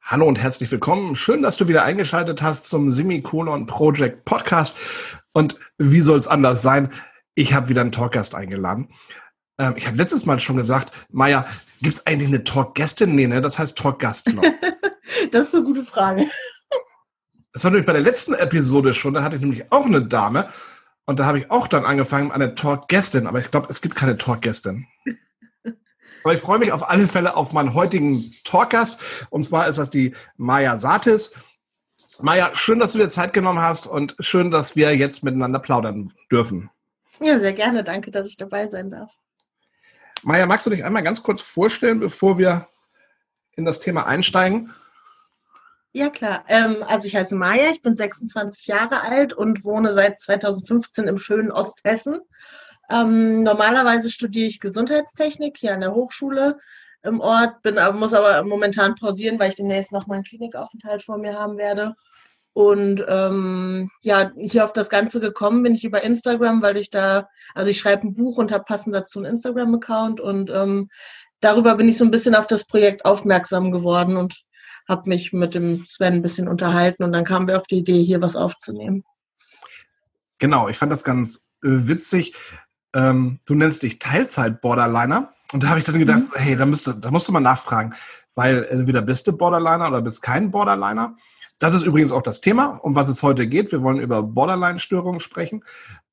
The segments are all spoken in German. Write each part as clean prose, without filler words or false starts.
Hallo und herzlich willkommen. Schön, dass du wieder eingeschaltet hast zum Semikolon Project Podcast. Und wie soll es anders sein? Ich habe wieder einen Talkgast eingeladen. Ich habe letztes Mal schon gesagt, Maja, gibt es eigentlich eine Talkgästin? Nee, ne? Das heißt Talkgast, glaube ich. Das ist eine gute Frage. Das war nämlich bei der letzten Episode schon. Da hatte ich nämlich auch eine Dame. Und da habe ich auch dann angefangen mit einer Talkgästin. Aber ich glaube, es gibt keine Talkgästin. Aber ich freue mich auf alle Fälle auf meinen heutigen Talkgast. Und zwar ist das die Maja Satis. Maja, schön, dass du dir Zeit genommen hast und schön, dass wir jetzt miteinander plaudern dürfen. Ja, sehr gerne. Danke, dass ich dabei sein darf. Maja, magst du dich einmal ganz kurz vorstellen, bevor wir in das Thema einsteigen? Ja, klar. Also ich heiße Maja, ich bin 26 Jahre alt und wohne seit 2015 im schönen Osthessen. Normalerweise studiere ich Gesundheitstechnik hier an der Hochschule im Ort, muss aber momentan pausieren, weil ich demnächst noch mal einen Klinikaufenthalt vor mir haben werde. Und ja, hier auf das Ganze gekommen bin ich über Instagram, weil ich schreibe ein Buch und habe passend dazu einen Instagram-Account und darüber bin ich so ein bisschen auf das Projekt aufmerksam geworden und habe mich mit dem Sven ein bisschen unterhalten und dann kamen wir auf die Idee, hier was aufzunehmen. Genau, ich fand das ganz witzig. Du nennst dich Teilzeit-Borderliner und da habe ich dann gedacht, hey, da musst du mal nachfragen, weil entweder bist du Borderliner oder bist kein Borderliner. Das ist übrigens auch das Thema, um was es heute geht. Wir wollen über Borderline-Störungen sprechen.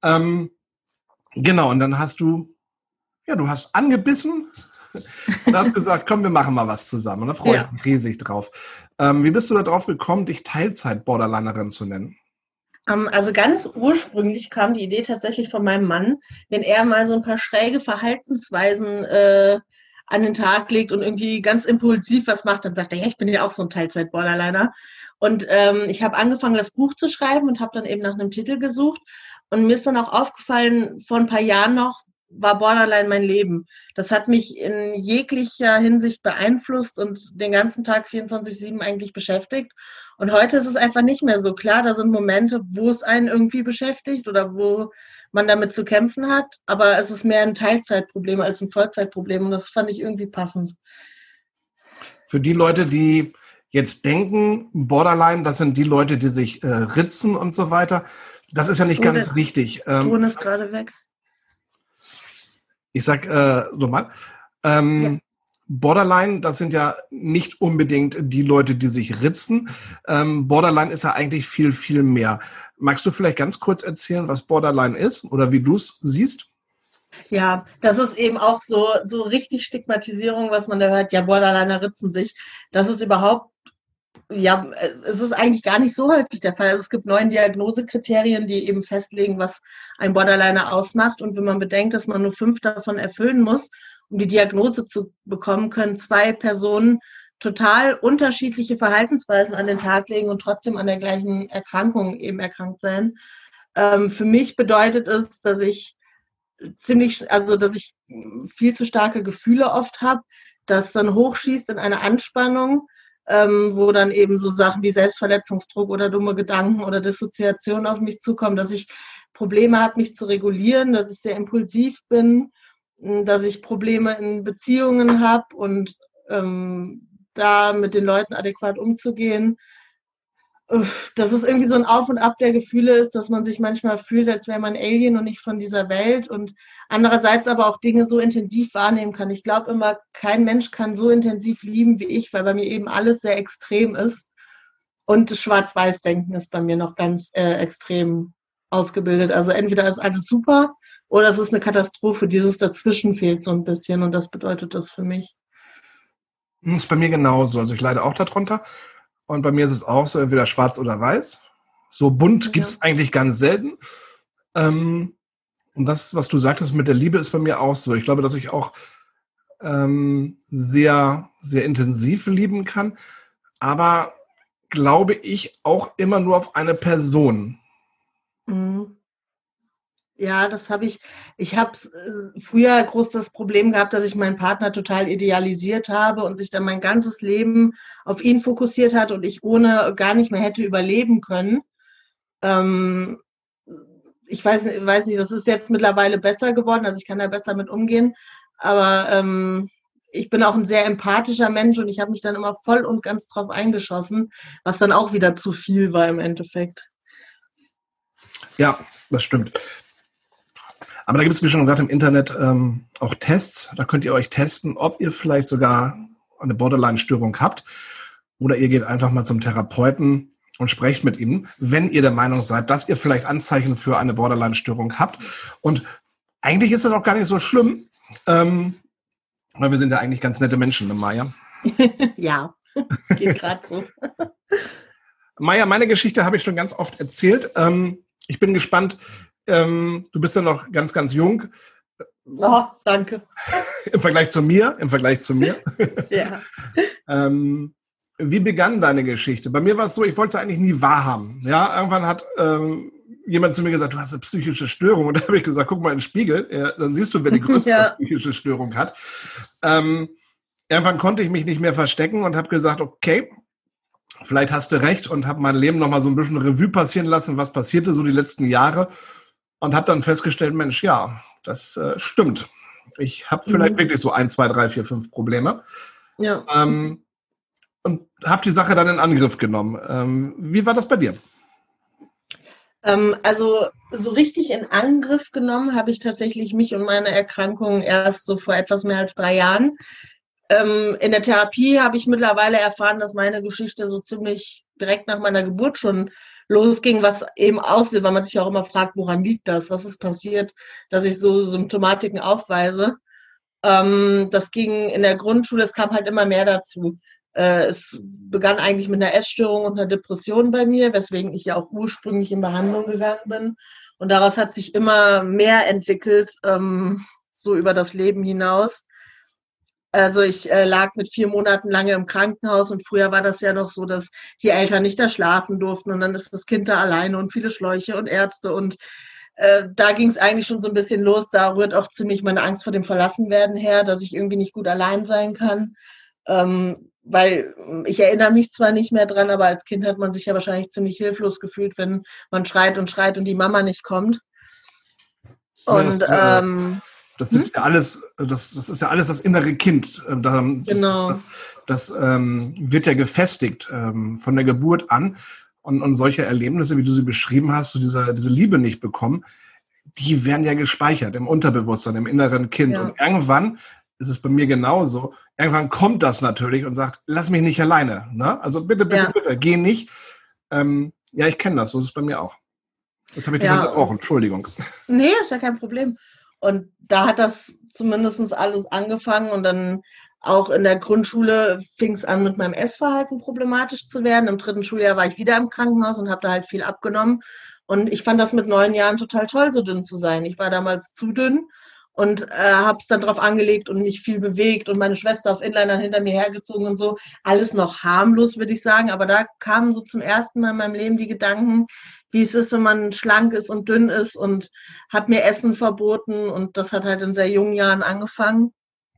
Genau, und dann hast du angebissen und hast gesagt, komm, wir machen mal was zusammen. Und da freue ich mich riesig drauf. Wie bist du da drauf gekommen, dich Teilzeit-Borderlinerin zu nennen? Also ganz ursprünglich kam die Idee tatsächlich von meinem Mann, wenn er mal so ein paar schräge Verhaltensweisen an den Tag legt und irgendwie ganz impulsiv was macht, dann sagt er, ja, ich bin ja auch so ein Teilzeit-Borderliner. Und ich habe angefangen, das Buch zu schreiben und habe dann eben nach einem Titel gesucht. Und mir ist dann auch aufgefallen, vor ein paar Jahren noch, war Borderline mein Leben. Das hat mich in jeglicher Hinsicht beeinflusst und den ganzen Tag 24/7 eigentlich beschäftigt. Und heute ist es einfach nicht mehr so klar. Da sind Momente, wo es einen irgendwie beschäftigt oder wo man damit zu kämpfen hat. Aber es ist mehr ein Teilzeitproblem als ein Vollzeitproblem. Und das fand ich irgendwie passend. Für die Leute, die jetzt denken, Borderline, das sind die Leute, die sich ritzen und so weiter. Das ist ja nicht ganz richtig. Ton ist gerade weg. Ich sag nochmal. Borderline, das sind ja nicht unbedingt die Leute, die sich ritzen. Borderline ist ja eigentlich viel, viel mehr. Magst du vielleicht ganz kurz erzählen, was Borderline ist oder wie du es siehst? Ja, das ist eben auch so richtig Stigmatisierung, was man da hört. Ja, Borderliner ritzen sich. Das ist überhaupt, ja, es ist eigentlich gar nicht so häufig der Fall. Also es gibt 9 Diagnosekriterien, die eben festlegen, was ein Borderliner ausmacht. Und wenn man bedenkt, dass man nur 5 davon erfüllen muss, um die Diagnose zu bekommen, können 2 Personen total unterschiedliche Verhaltensweisen an den Tag legen und trotzdem an der gleichen Erkrankung eben erkrankt sein. Für mich bedeutet es, dass ich dass ich viel zu starke Gefühle oft habe, das dann hochschießt in eine Anspannung, wo dann eben so Sachen wie Selbstverletzungsdruck oder dumme Gedanken oder Dissoziation auf mich zukommen, dass ich Probleme habe, mich zu regulieren, dass ich sehr impulsiv bin, dass ich Probleme in Beziehungen habe und da mit den Leuten adäquat umzugehen. Dass es irgendwie so ein Auf und Ab der Gefühle ist, dass man sich manchmal fühlt, als wäre man Alien und nicht von dieser Welt und andererseits aber auch Dinge so intensiv wahrnehmen kann. Ich glaube immer, kein Mensch kann so intensiv lieben wie ich, weil bei mir eben alles sehr extrem ist und das Schwarz-Weiß-Denken ist bei mir noch ganz extrem ausgebildet. Also entweder ist alles super oder es ist eine Katastrophe. Dieses Dazwischen fehlt so ein bisschen und das bedeutet das für mich. Das ist bei mir genauso. Also ich leide auch darunter. Und bei mir ist es auch so, entweder schwarz oder weiß. So bunt gibt es eigentlich ganz selten. Und das, was du sagtest mit der Liebe, ist bei mir auch so. Ich glaube, dass ich auch sehr, sehr intensiv lieben kann. Aber glaube ich auch immer nur auf eine Person. Mhm. Ja, das habe ich. Ich habe früher groß das Problem gehabt, dass ich meinen Partner total idealisiert habe und sich dann mein ganzes Leben auf ihn fokussiert hat und ich ohne gar nicht mehr hätte überleben können. Ähm, Ich weiß nicht, das ist jetzt mittlerweile besser geworden, also ich kann da besser mit umgehen. Aber ich bin auch ein sehr empathischer Mensch und ich habe mich dann immer voll und ganz drauf eingeschossen, was dann auch wieder zu viel war im Endeffekt. Ja, das stimmt. Aber da gibt es, wie schon gesagt, im Internet auch Tests. Da könnt ihr euch testen, ob ihr vielleicht sogar eine Borderline-Störung habt. Oder ihr geht einfach mal zum Therapeuten und sprecht mit ihm, wenn ihr der Meinung seid, dass ihr vielleicht Anzeichen für eine Borderline-Störung habt. Und eigentlich ist das auch gar nicht so schlimm, weil wir sind ja eigentlich ganz nette Menschen, ne, Maja? Ja, geht gerade so. Maja, meine Geschichte habe ich schon ganz oft erzählt. Ich bin gespannt. Du bist ja noch ganz, ganz jung. Oh, danke. Im Vergleich zu mir. Ja. Wie begann deine Geschichte? Bei mir war es so, ich wollte es eigentlich nie wahrhaben. Ja, irgendwann hat jemand zu mir gesagt, du hast eine psychische Störung. Und da habe ich gesagt, guck mal in den Spiegel, ja, dann siehst du, wer die größte psychische Störung hat. Irgendwann konnte ich mich nicht mehr verstecken und habe gesagt, okay, vielleicht hast du recht, und habe mein Leben nochmal so ein bisschen Revue passieren lassen, was passierte so die letzten Jahre, und habe dann festgestellt, Mensch, ja, das stimmt. Ich habe vielleicht wirklich so 1, 2, 3, 4, 5 Probleme. Ja. Und habe die Sache dann in Angriff genommen. Wie war das bei dir? Also so richtig in Angriff genommen habe ich tatsächlich mich und meine Erkrankung erst so vor etwas mehr als 3 Jahren. In der Therapie habe ich mittlerweile erfahren, dass meine Geschichte so ziemlich direkt nach meiner Geburt schon losging, was eben auslöst, weil man sich auch immer fragt, woran liegt das? Was ist passiert, dass ich so Symptomatiken aufweise? Das ging in der Grundschule, es kam halt immer mehr dazu. Es begann eigentlich mit einer Essstörung und einer Depression bei mir, weswegen ich ja auch ursprünglich in Behandlung gegangen bin. Und daraus hat sich immer mehr entwickelt, so über das Leben hinaus. Also ich lag mit 4 Monaten lange im Krankenhaus, und früher war das ja noch so, dass die Eltern nicht da schlafen durften und dann ist das Kind da alleine und viele Schläuche und Ärzte, und da ging es eigentlich schon so ein bisschen los. Da rührt auch ziemlich meine Angst vor dem Verlassenwerden her, dass ich irgendwie nicht gut allein sein kann. Weil ich erinnere mich zwar nicht mehr dran, aber als Kind hat man sich ja wahrscheinlich ziemlich hilflos gefühlt, wenn man schreit und die Mama nicht kommt. Und das ist ja alles, das ist ja alles das innere Kind. Genau. Das wird ja gefestigt von der Geburt an. Und solche Erlebnisse, wie du sie beschrieben hast, so diese Liebe nicht bekommen, die werden ja gespeichert im Unterbewusstsein, im inneren Kind. Ja. Und irgendwann ist es bei mir genauso. Irgendwann kommt das natürlich und sagt, lass mich nicht alleine. Ne? Also bitte, geh nicht. Ja, ich kenne das, so ist es bei mir auch. Das habe ich dir unterbrochen, Entschuldigung. Nee, ist ja kein Problem. Und da hat das zumindest alles angefangen, und dann auch in der Grundschule fing es an, mit meinem Essverhalten problematisch zu werden. Im 3. Schuljahr war ich wieder im Krankenhaus und habe da halt viel abgenommen. Und ich fand das mit 9 Jahren total toll, so dünn zu sein. Ich war damals zu dünn und habe es dann drauf angelegt und mich viel bewegt und meine Schwester auf Inlinern hinter mir hergezogen und so. Alles noch harmlos, würde ich sagen. Aber da kamen so zum ersten Mal in meinem Leben die Gedanken, wie es ist, wenn man schlank ist und dünn ist, und habe mir Essen verboten, und das hat halt in sehr jungen Jahren angefangen.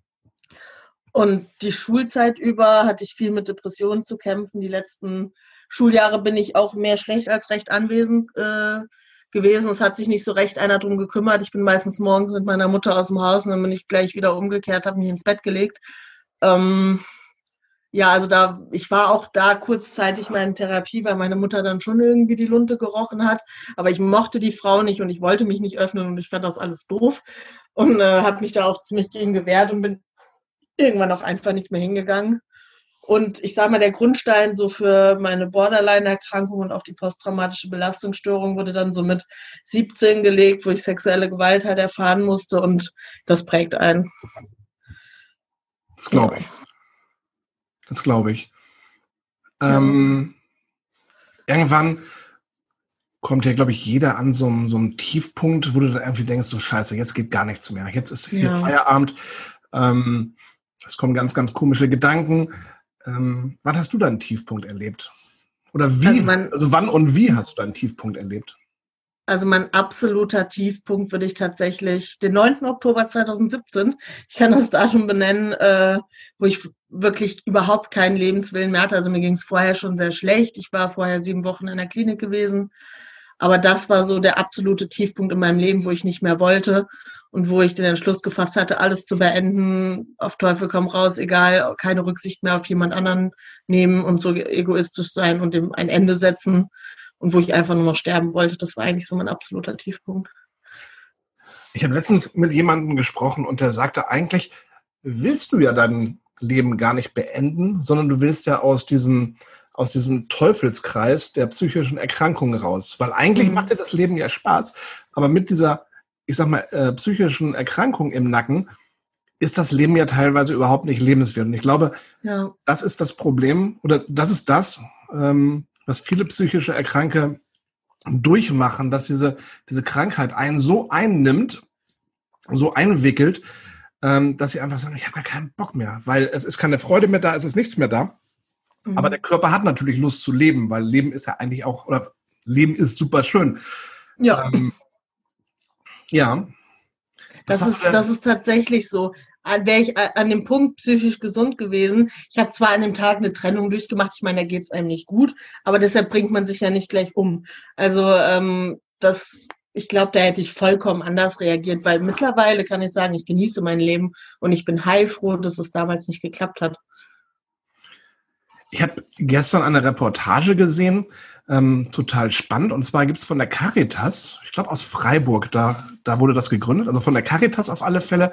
Und die Schulzeit über hatte ich viel mit Depressionen zu kämpfen. Die letzten Schuljahre bin ich auch mehr schlecht als recht anwesend gewesen. Es hat sich nicht so recht einer drum gekümmert. Ich bin meistens morgens mit meiner Mutter aus dem Haus und dann bin ich gleich wieder umgekehrt, habe mich ins Bett gelegt. Ja, also ich war auch da kurzzeitig mal in Therapie, weil meine Mutter dann schon irgendwie die Lunte gerochen hat. Aber ich mochte die Frau nicht und ich wollte mich nicht öffnen und ich fand das alles doof und habe mich da auch ziemlich gegen gewehrt und bin irgendwann auch einfach nicht mehr hingegangen. Und ich sage mal, der Grundstein so für meine Borderline-Erkrankung und auch die posttraumatische Belastungsstörung wurde dann so mit 17 gelegt, wo ich sexuelle Gewalt halt erfahren musste, und das prägt einen. Das glaube ich. Das glaube ich. Irgendwann kommt ja, glaube ich, jeder an so einem Tiefpunkt, wo du dann irgendwie denkst, so scheiße, jetzt geht gar nichts mehr. Jetzt ist hier Feierabend. Es kommen ganz, ganz komische Gedanken. Wann hast du deinen Tiefpunkt erlebt? Oder wie? Also wann und wie hast du deinen Tiefpunkt erlebt? Also mein absoluter Tiefpunkt würde ich tatsächlich den 9. Oktober 2017, ich kann das Datum benennen, wo ich wirklich überhaupt keinen Lebenswillen mehr hatte. Also mir ging es vorher schon sehr schlecht. Ich war vorher 7 Wochen in der Klinik gewesen. Aber das war so der absolute Tiefpunkt in meinem Leben, wo ich nicht mehr wollte. und wo ich den Entschluss gefasst hatte, alles zu beenden, auf Teufel komm raus, egal, keine Rücksicht mehr auf jemand anderen nehmen und so egoistisch sein und dem ein Ende setzen und wo ich einfach nur noch sterben wollte. Das war eigentlich so mein absoluter Tiefpunkt. Ich habe letztens mit jemandem gesprochen und der sagte, eigentlich willst du ja dein Leben gar nicht beenden, sondern du willst ja aus diesem Teufelskreis der psychischen Erkrankungen raus. Weil eigentlich macht dir das Leben ja Spaß, aber mit dieser, ich sag mal, psychischen Erkrankung im Nacken ist das Leben ja teilweise überhaupt nicht lebenswert. Und ich glaube, das ist das Problem oder das ist das, was viele psychische Erkranke durchmachen, dass diese Krankheit einen so einnimmt, so einwickelt, dass sie einfach sagen, ich habe gar keinen Bock mehr, weil es ist keine Freude mehr da, es ist nichts mehr da. Aber der Körper hat natürlich Lust zu leben, weil Leben ist ja eigentlich auch, oder Leben ist super schön. Ja. Ja. Das ist tatsächlich so. Wäre ich an dem Punkt psychisch gesund gewesen, ich habe zwar an dem Tag eine Trennung durchgemacht, ich meine, da geht es einem nicht gut, aber deshalb bringt man sich ja nicht gleich um. Also ich glaube, da hätte ich vollkommen anders reagiert, weil mittlerweile kann ich sagen, ich genieße mein Leben und ich bin heilfroh, dass es damals nicht geklappt hat. Ich habe gestern eine Reportage gesehen, total spannend, und zwar gibt es von der Caritas, ich glaube aus Freiburg, da wurde das gegründet, also von der Caritas auf alle Fälle,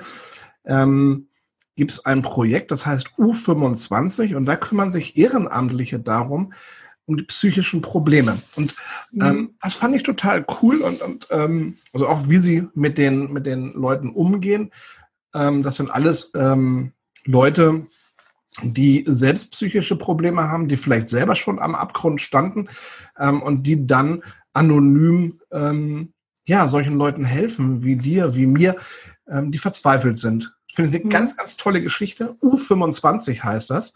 gibt es ein Projekt, das heißt U25, und da kümmern sich Ehrenamtliche darum, um die psychischen Probleme. Und das fand ich total cool und also auch wie sie mit den Leuten umgehen. Das sind alles Leute, die selbst psychische Probleme haben, die vielleicht selber schon am Abgrund standen und die dann anonym solchen Leuten helfen, wie dir, wie mir, die verzweifelt sind. Finde ich eine ganz, ganz tolle Geschichte. U25 heißt das.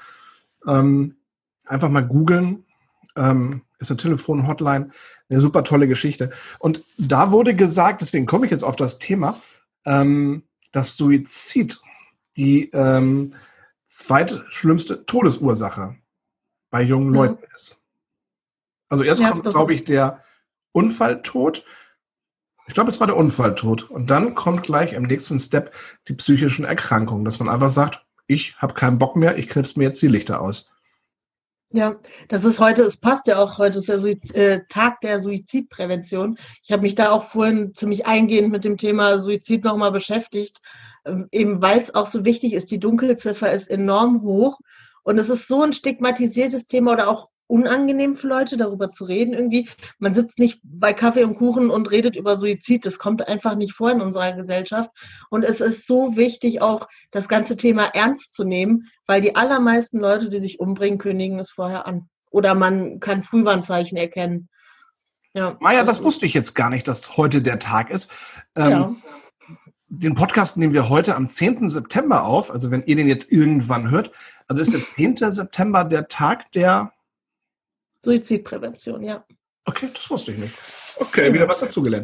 Einfach mal googeln. Ist eine Telefon-Hotline. Eine super tolle Geschichte. Und da wurde gesagt, deswegen komme ich jetzt auf das Thema, dass Suizid die zweitschlimmste Todesursache bei jungen Leuten ist. Also erst kommt, glaube ich, der Unfalltod. Ich glaube, es war der Unfalltod. Und dann kommt gleich im nächsten Step die psychischen Erkrankungen, dass man einfach sagt, ich habe keinen Bock mehr, ich knipse mir jetzt die Lichter aus. Ja, das ist heute, es passt ja auch, heute ist der Tag der Suizidprävention. Ich habe mich da auch vorhin ziemlich eingehend mit dem Thema Suizid nochmal beschäftigt, eben weil es auch so wichtig ist. Die Dunkelziffer ist enorm hoch und es ist so ein stigmatisiertes Thema oder auch unangenehm für Leute, darüber zu reden irgendwie. Man sitzt nicht bei Kaffee und Kuchen und redet über Suizid. Das kommt einfach nicht vor in unserer Gesellschaft. Und es ist so wichtig, auch das ganze Thema ernst zu nehmen, weil die allermeisten Leute, die sich umbringen, kündigen es vorher an. Oder man kann Frühwarnzeichen erkennen. Ja, Maja, das wusste ich jetzt gar nicht, dass heute der Tag ist. Den Podcast nehmen wir heute am 10. September auf. Also wenn ihr den jetzt irgendwann hört. Also ist der 10. September der Tag der Suizidprävention, ja. Okay, das wusste ich nicht. Okay, wieder was dazugelernt.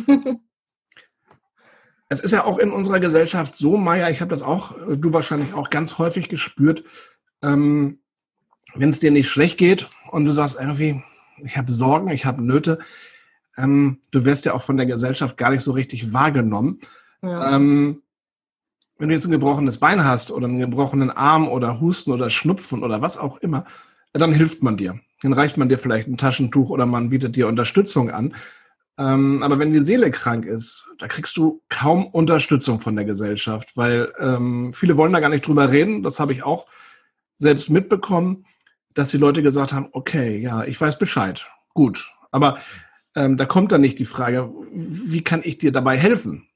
Es ist ja auch in unserer Gesellschaft so, Maja, ich habe das auch, du wahrscheinlich auch ganz häufig gespürt, wenn es dir nicht schlecht geht und du sagst irgendwie, ich habe Sorgen, ich habe Nöte, du wirst ja auch von der Gesellschaft gar nicht so richtig wahrgenommen. Ja. Wenn du jetzt ein gebrochenes Bein hast oder einen gebrochenen Arm oder Husten oder Schnupfen oder was auch immer, dann hilft man dir. Dann reicht man dir vielleicht ein Taschentuch oder man bietet dir Unterstützung an. Aber wenn die Seele krank ist, da kriegst du kaum Unterstützung von der Gesellschaft, weil viele wollen da gar nicht drüber reden. Das habe ich auch selbst mitbekommen, dass die Leute gesagt haben, okay, ja, ich weiß Bescheid. Gut. Aber da kommt dann nicht die Frage, wie kann ich dir dabei helfen?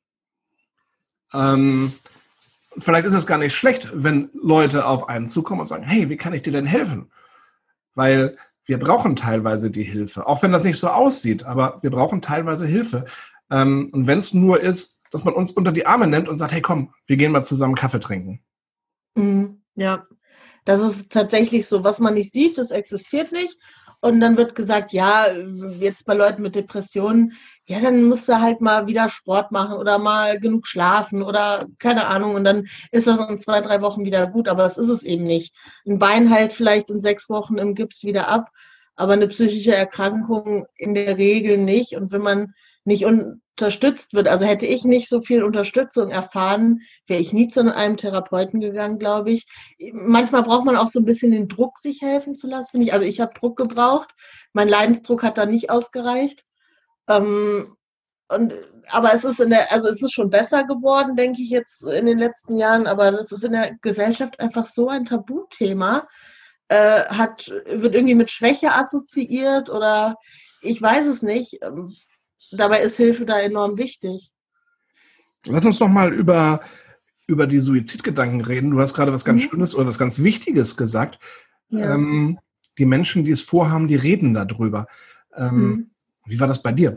Vielleicht ist es gar nicht schlecht, wenn Leute auf einen zukommen und sagen, hey, wie kann ich dir denn helfen? Weil wir brauchen teilweise die Hilfe, auch wenn das nicht so aussieht, aber wir brauchen teilweise Hilfe. Und wenn es nur ist, dass man uns unter die Arme nimmt und sagt, hey komm, wir gehen mal zusammen Kaffee trinken. Ja, das ist tatsächlich so. Was man nicht sieht, das existiert nicht. Und dann wird gesagt, ja, jetzt bei Leuten mit Depressionen, ja, dann musst du halt mal wieder Sport machen oder mal genug schlafen oder keine Ahnung. Und dann ist das in 2, 3 Wochen wieder gut, aber das ist es eben nicht. Ein Bein halt vielleicht in 6 Wochen im Gips wieder ab, aber eine psychische Erkrankung in der Regel nicht. Und wenn man nicht unterstützt wird. Also hätte ich nicht so viel Unterstützung erfahren, wäre ich nie zu einem Therapeuten gegangen, glaube ich. Manchmal braucht man auch so ein bisschen den Druck, sich helfen zu lassen, finde ich. Also ich habe Druck gebraucht. Mein Leidensdruck hat da nicht ausgereicht. Ähm, und, aber also es ist schon besser geworden, denke ich jetzt in den letzten Jahren, aber das ist in der Gesellschaft einfach so ein Tabuthema. Wird irgendwie mit Schwäche assoziiert oder ich weiß es nicht. Dabei ist Hilfe da enorm wichtig. Lass uns noch mal über die Suizidgedanken reden. Du hast gerade was ganz Schönes oder was ganz Wichtiges gesagt. Ja. Die Menschen, die es vorhaben, die reden darüber. Wie war das bei dir?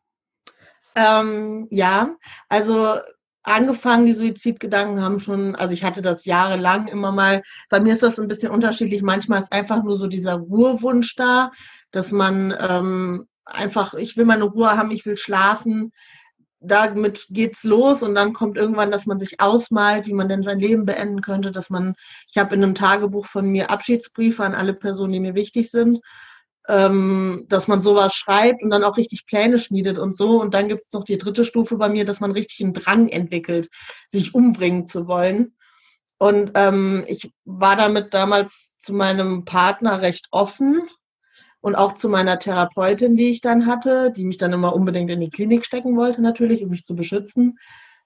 Ja, also angefangen, die Suizidgedanken haben schon, also ich hatte das jahrelang immer mal, bei mir ist das ein bisschen unterschiedlich, manchmal ist einfach nur so dieser Ruhewunsch da, dass man einfach, ich will meine Ruhe haben, ich will schlafen, damit geht's los und dann kommt irgendwann, dass man sich ausmalt, wie man denn sein Leben beenden könnte, ich habe in einem Tagebuch von mir Abschiedsbriefe an alle Personen, die mir wichtig sind, dass man sowas schreibt und dann auch richtig Pläne schmiedet und so. Und dann gibt es noch die dritte Stufe bei mir, dass man richtig einen Drang entwickelt, sich umbringen zu wollen. Und ich war damit damals zu meinem Partner recht offen und auch zu meiner Therapeutin, die ich dann hatte, die mich dann immer unbedingt in die Klinik stecken wollte, natürlich, um mich zu beschützen.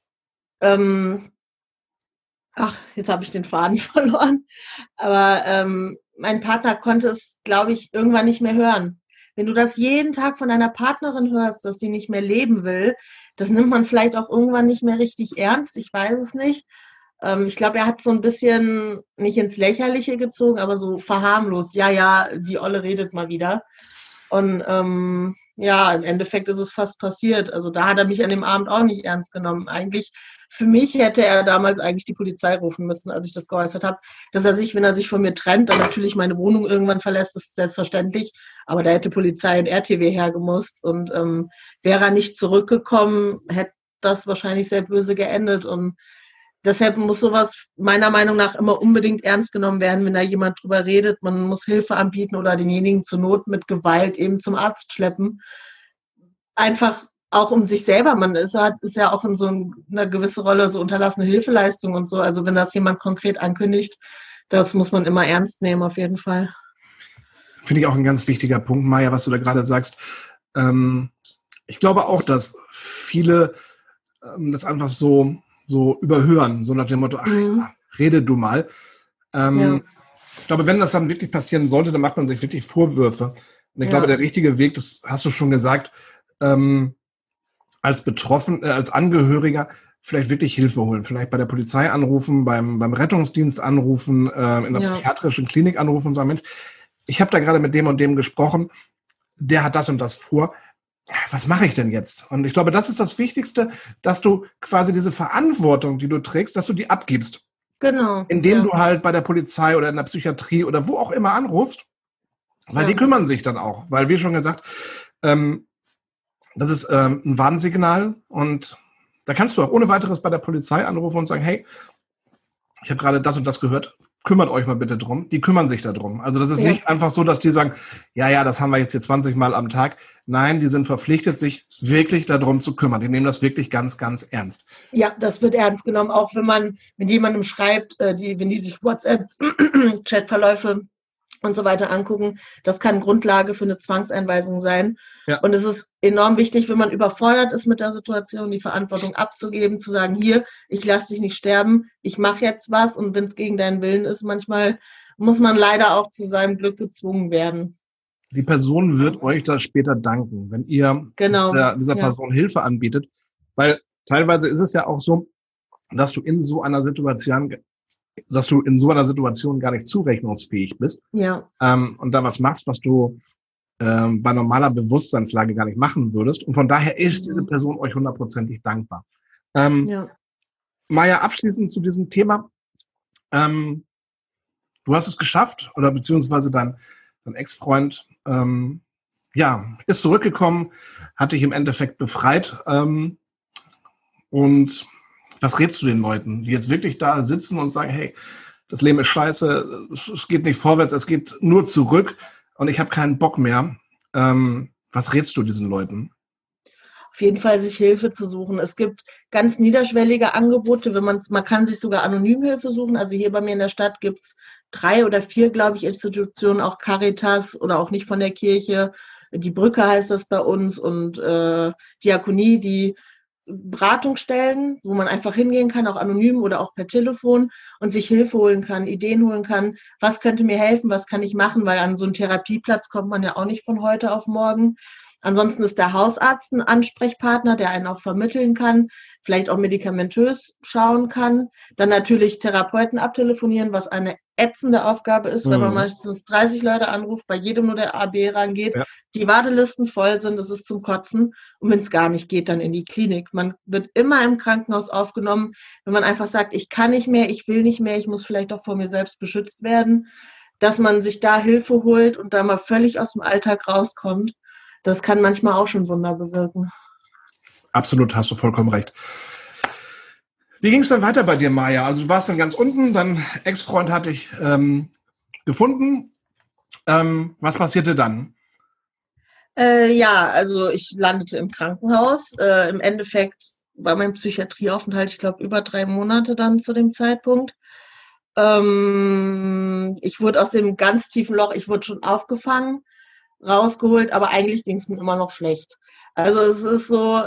Jetzt habe ich den Faden verloren. Aber mein Partner konnte es, glaube ich, irgendwann nicht mehr hören. Wenn du das jeden Tag von deiner Partnerin hörst, dass sie nicht mehr leben will, das nimmt man vielleicht auch irgendwann nicht mehr richtig ernst. Ich weiß es nicht. Ich glaube, er hat so ein bisschen nicht ins Lächerliche gezogen, aber so verharmlost. Ja, ja, die Olle redet mal wieder. Und ja, im Endeffekt ist es fast passiert. Also da hat er mich an dem Abend auch nicht ernst genommen. Eigentlich, für mich hätte er damals eigentlich die Polizei rufen müssen, als ich das geäußert habe. Dass er sich, wenn er sich von mir trennt, dann natürlich meine Wohnung irgendwann verlässt, ist selbstverständlich. Aber da hätte Polizei und RTW hergemusst. Und wäre er nicht zurückgekommen, hätte das wahrscheinlich sehr böse geendet. Und deshalb muss sowas meiner Meinung nach immer unbedingt ernst genommen werden, wenn da jemand drüber redet. Man muss Hilfe anbieten oder denjenigen zur Not mit Gewalt eben zum Arzt schleppen. Einfach auch um sich selber. Man ist ja auch in so einer gewissen Rolle so unterlassene Hilfeleistung und so. Also wenn das jemand konkret ankündigt, das muss man immer ernst nehmen, auf jeden Fall. Finde ich auch ein ganz wichtiger Punkt, Maja, was du da gerade sagst. Ich glaube auch, dass viele das einfach so überhören, so nach dem Motto, ach ja, rede du mal. Ich glaube, wenn das dann wirklich passieren sollte, dann macht man sich wirklich Vorwürfe. Und ich glaube, der richtige Weg, das hast du schon gesagt, als als Angehöriger vielleicht wirklich Hilfe holen. Vielleicht bei der Polizei anrufen, beim Rettungsdienst anrufen, in der psychiatrischen Klinik anrufen und sagen, Mensch, ich habe da gerade mit dem und dem gesprochen, der hat das und das vor. Was mache ich denn jetzt? Und ich glaube, das ist das Wichtigste, dass du quasi diese Verantwortung, die du trägst, dass du die abgibst. Genau. Indem du halt bei der Polizei oder in der Psychiatrie oder wo auch immer anrufst, weil die kümmern sich dann auch. Weil, wie schon gesagt, das ist ein Warnsignal und da kannst du auch ohne weiteres bei der Polizei anrufen und sagen, hey, ich habe gerade das und das gehört, kümmert euch mal bitte drum. Die kümmern sich da drum. Also das ist nicht einfach so, dass die sagen, ja, das haben wir jetzt hier 20 Mal am Tag. Nein, die sind verpflichtet, sich wirklich darum zu kümmern. Die nehmen das wirklich ganz, ganz ernst. Ja, das wird ernst genommen, auch wenn man mit jemandem schreibt, wenn die sich WhatsApp-Chatverläufe und so weiter angucken. Das kann Grundlage für eine Zwangseinweisung sein. Ja. Und es ist enorm wichtig, wenn man überfordert ist mit der Situation, die Verantwortung abzugeben, zu sagen, hier, ich lasse dich nicht sterben, ich mache jetzt was. Und wenn es gegen deinen Willen ist, manchmal muss man leider auch zu seinem Glück gezwungen werden. Die Person wird euch das später danken, wenn ihr dieser Person Hilfe anbietet. Weil teilweise ist es ja auch so, dass du in so einer Situation gar nicht zurechnungsfähig bist. Ja. Und da was machst, was du bei normaler Bewusstseinslage gar nicht machen würdest. Und von daher ist diese Person euch 100%ig dankbar. Maja, abschließend zu diesem Thema. Du hast es geschafft, oder beziehungsweise dein Ex-Freund ist zurückgekommen, hat dich im Endeffekt befreit. Und was rätst du den Leuten, die jetzt wirklich da sitzen und sagen, hey, das Leben ist scheiße, es geht nicht vorwärts, es geht nur zurück und ich habe keinen Bock mehr. Was rätst du diesen Leuten? auf jeden Fall sich Hilfe zu suchen. Es gibt ganz niederschwellige Angebote, man kann sich sogar anonym Hilfe suchen. Also hier bei mir in der Stadt gibt es 3 oder 4, glaube ich, Institutionen, auch Caritas oder auch nicht von der Kirche. Die Brücke heißt das bei uns und Diakonie, die Beratungsstellen, wo man einfach hingehen kann, auch anonym oder auch per Telefon und sich Hilfe holen kann, Ideen holen kann, was könnte mir helfen, was kann ich machen, weil an so einen Therapieplatz kommt man ja auch nicht von heute auf morgen. Ansonsten ist der Hausarzt ein Ansprechpartner, der einen auch vermitteln kann, vielleicht auch medikamentös schauen kann. Dann natürlich Therapeuten abtelefonieren, was eine ätzende Aufgabe ist, wenn man meistens 30 Leute anruft, bei jedem nur der AB rangeht, Ja. die Wartelisten voll sind, das ist zum Kotzen. Und wenn es gar nicht geht, dann in die Klinik. Man wird immer im Krankenhaus aufgenommen, wenn man einfach sagt, ich kann nicht mehr, ich will nicht mehr, ich muss vielleicht auch vor mir selbst beschützt werden, dass man sich da Hilfe holt und da mal völlig aus dem Alltag rauskommt. Das kann manchmal auch schon Wunder bewirken. Absolut, hast du vollkommen recht. Wie ging es dann weiter bei dir, Maja? Also du warst dann ganz unten, dein Ex-Freund hat dich gefunden. Was passierte dann? Ja, also ich landete im Krankenhaus. Im Endeffekt war mein Psychiatrieaufenthalt, ich glaube, über 3 Monate dann zu dem Zeitpunkt. Ich wurde aus dem ganz tiefen Loch, ich wurde schon aufgefangen, rausgeholt, aber eigentlich ging es mir immer noch schlecht. Also es ist so,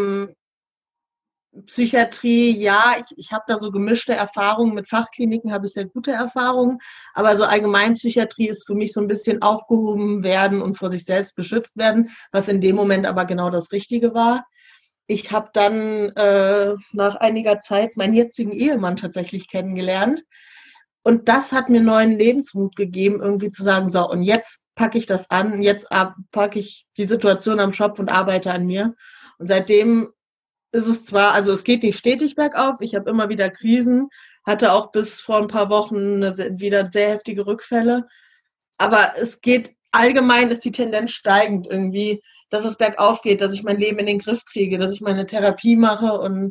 Psychiatrie, ja, ich habe da so gemischte Erfahrungen. Mit Fachkliniken habe ich sehr gute Erfahrungen, aber so Allgemeinpsychiatrie ist für mich so ein bisschen aufgehoben werden und vor sich selbst beschützt werden, was in dem Moment aber genau das Richtige war. Ich habe dann nach einiger Zeit meinen jetzigen Ehemann tatsächlich kennengelernt und das hat mir neuen Lebensmut gegeben, irgendwie zu sagen, so, und jetzt packe ich das an, jetzt packe ich die Situation am Schopf und arbeite an mir. Und seitdem ist es zwar, also es geht nicht stetig bergauf, ich habe immer wieder Krisen, hatte auch bis vor ein paar Wochen wieder sehr heftige Rückfälle, aber es geht allgemein, ist die Tendenz steigend irgendwie, dass es bergauf geht, dass ich mein Leben in den Griff kriege, dass ich meine Therapie mache und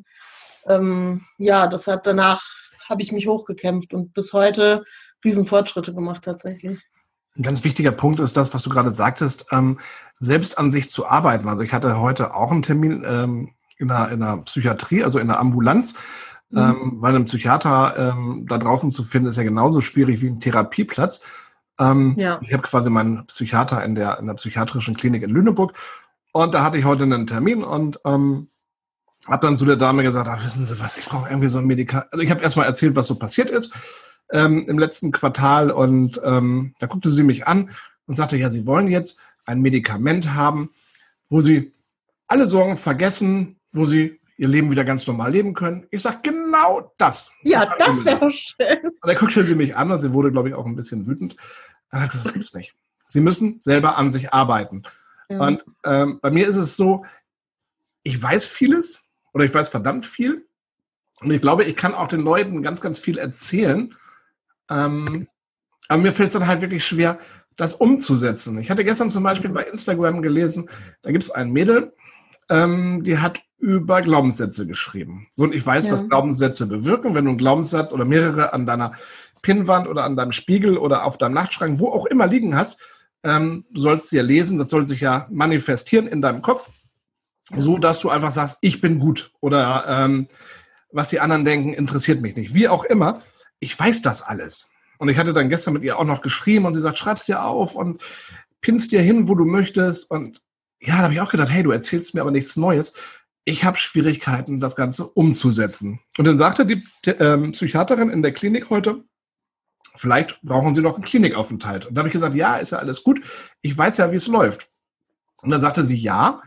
ja, danach habe ich mich hochgekämpft und bis heute Riesenfortschritte gemacht tatsächlich. Ein ganz wichtiger Punkt ist das, was du gerade sagtest, selbst an sich zu arbeiten. Also ich hatte heute auch einen Termin in einer Psychiatrie, also in einer Ambulanz, weil ein Psychiater da draußen zu finden, ist ja genauso schwierig wie ein Therapieplatz. Ja. Ich habe quasi meinen Psychiater in der psychiatrischen Klinik in Lüneburg und da hatte ich heute einen Termin und habe dann zu der Dame gesagt, wissen Sie was, ich brauche irgendwie so ein Medikament. Also ich habe erstmal erzählt, was so passiert ist im letzten Quartal und da guckte sie mich an und sagte, ja, Sie wollen jetzt ein Medikament haben, wo Sie alle Sorgen vergessen, wo Sie Ihr Leben wieder ganz normal leben können. Ich sage, genau das. Ja, das wäre schön. Und dann guckte sie mich an und sie wurde, glaube ich, auch ein bisschen wütend. Das gibt's nicht. Sie müssen selber an sich arbeiten. Ja. Und bei mir ist es so, ich weiß vieles oder ich weiß verdammt viel. Und ich glaube, ich kann auch den Leuten ganz, ganz viel erzählen. Aber mir fällt es dann halt wirklich schwer, das umzusetzen. Ich hatte gestern zum Beispiel bei Instagram gelesen, da gibt es ein Mädel, die hat über Glaubenssätze geschrieben. So, und ich weiß, was Glaubenssätze bewirken. Wenn du einen Glaubenssatz oder mehrere an deiner Pinnwand oder an deinem Spiegel oder auf deinem Nachtschrank, wo auch immer liegen hast, du sollst sie ja lesen, das soll sich ja manifestieren in deinem Kopf, so dass du einfach sagst, ich bin gut oder was die anderen denken, interessiert mich nicht. Wie auch immer, ich weiß das alles. Und ich hatte dann gestern mit ihr auch noch geschrieben und sie sagt, schreib's dir auf und pinnst dir hin, wo du möchtest. Und ja, da habe ich auch gedacht, hey, du erzählst mir aber nichts Neues. Ich habe Schwierigkeiten, das Ganze umzusetzen. Und dann sagte die Psychiaterin in der Klinik heute, vielleicht brauchen Sie noch einen Klinikaufenthalt. Und da habe ich gesagt, ja, ist ja alles gut. Ich weiß ja, wie es läuft. Und dann sagte sie, ja,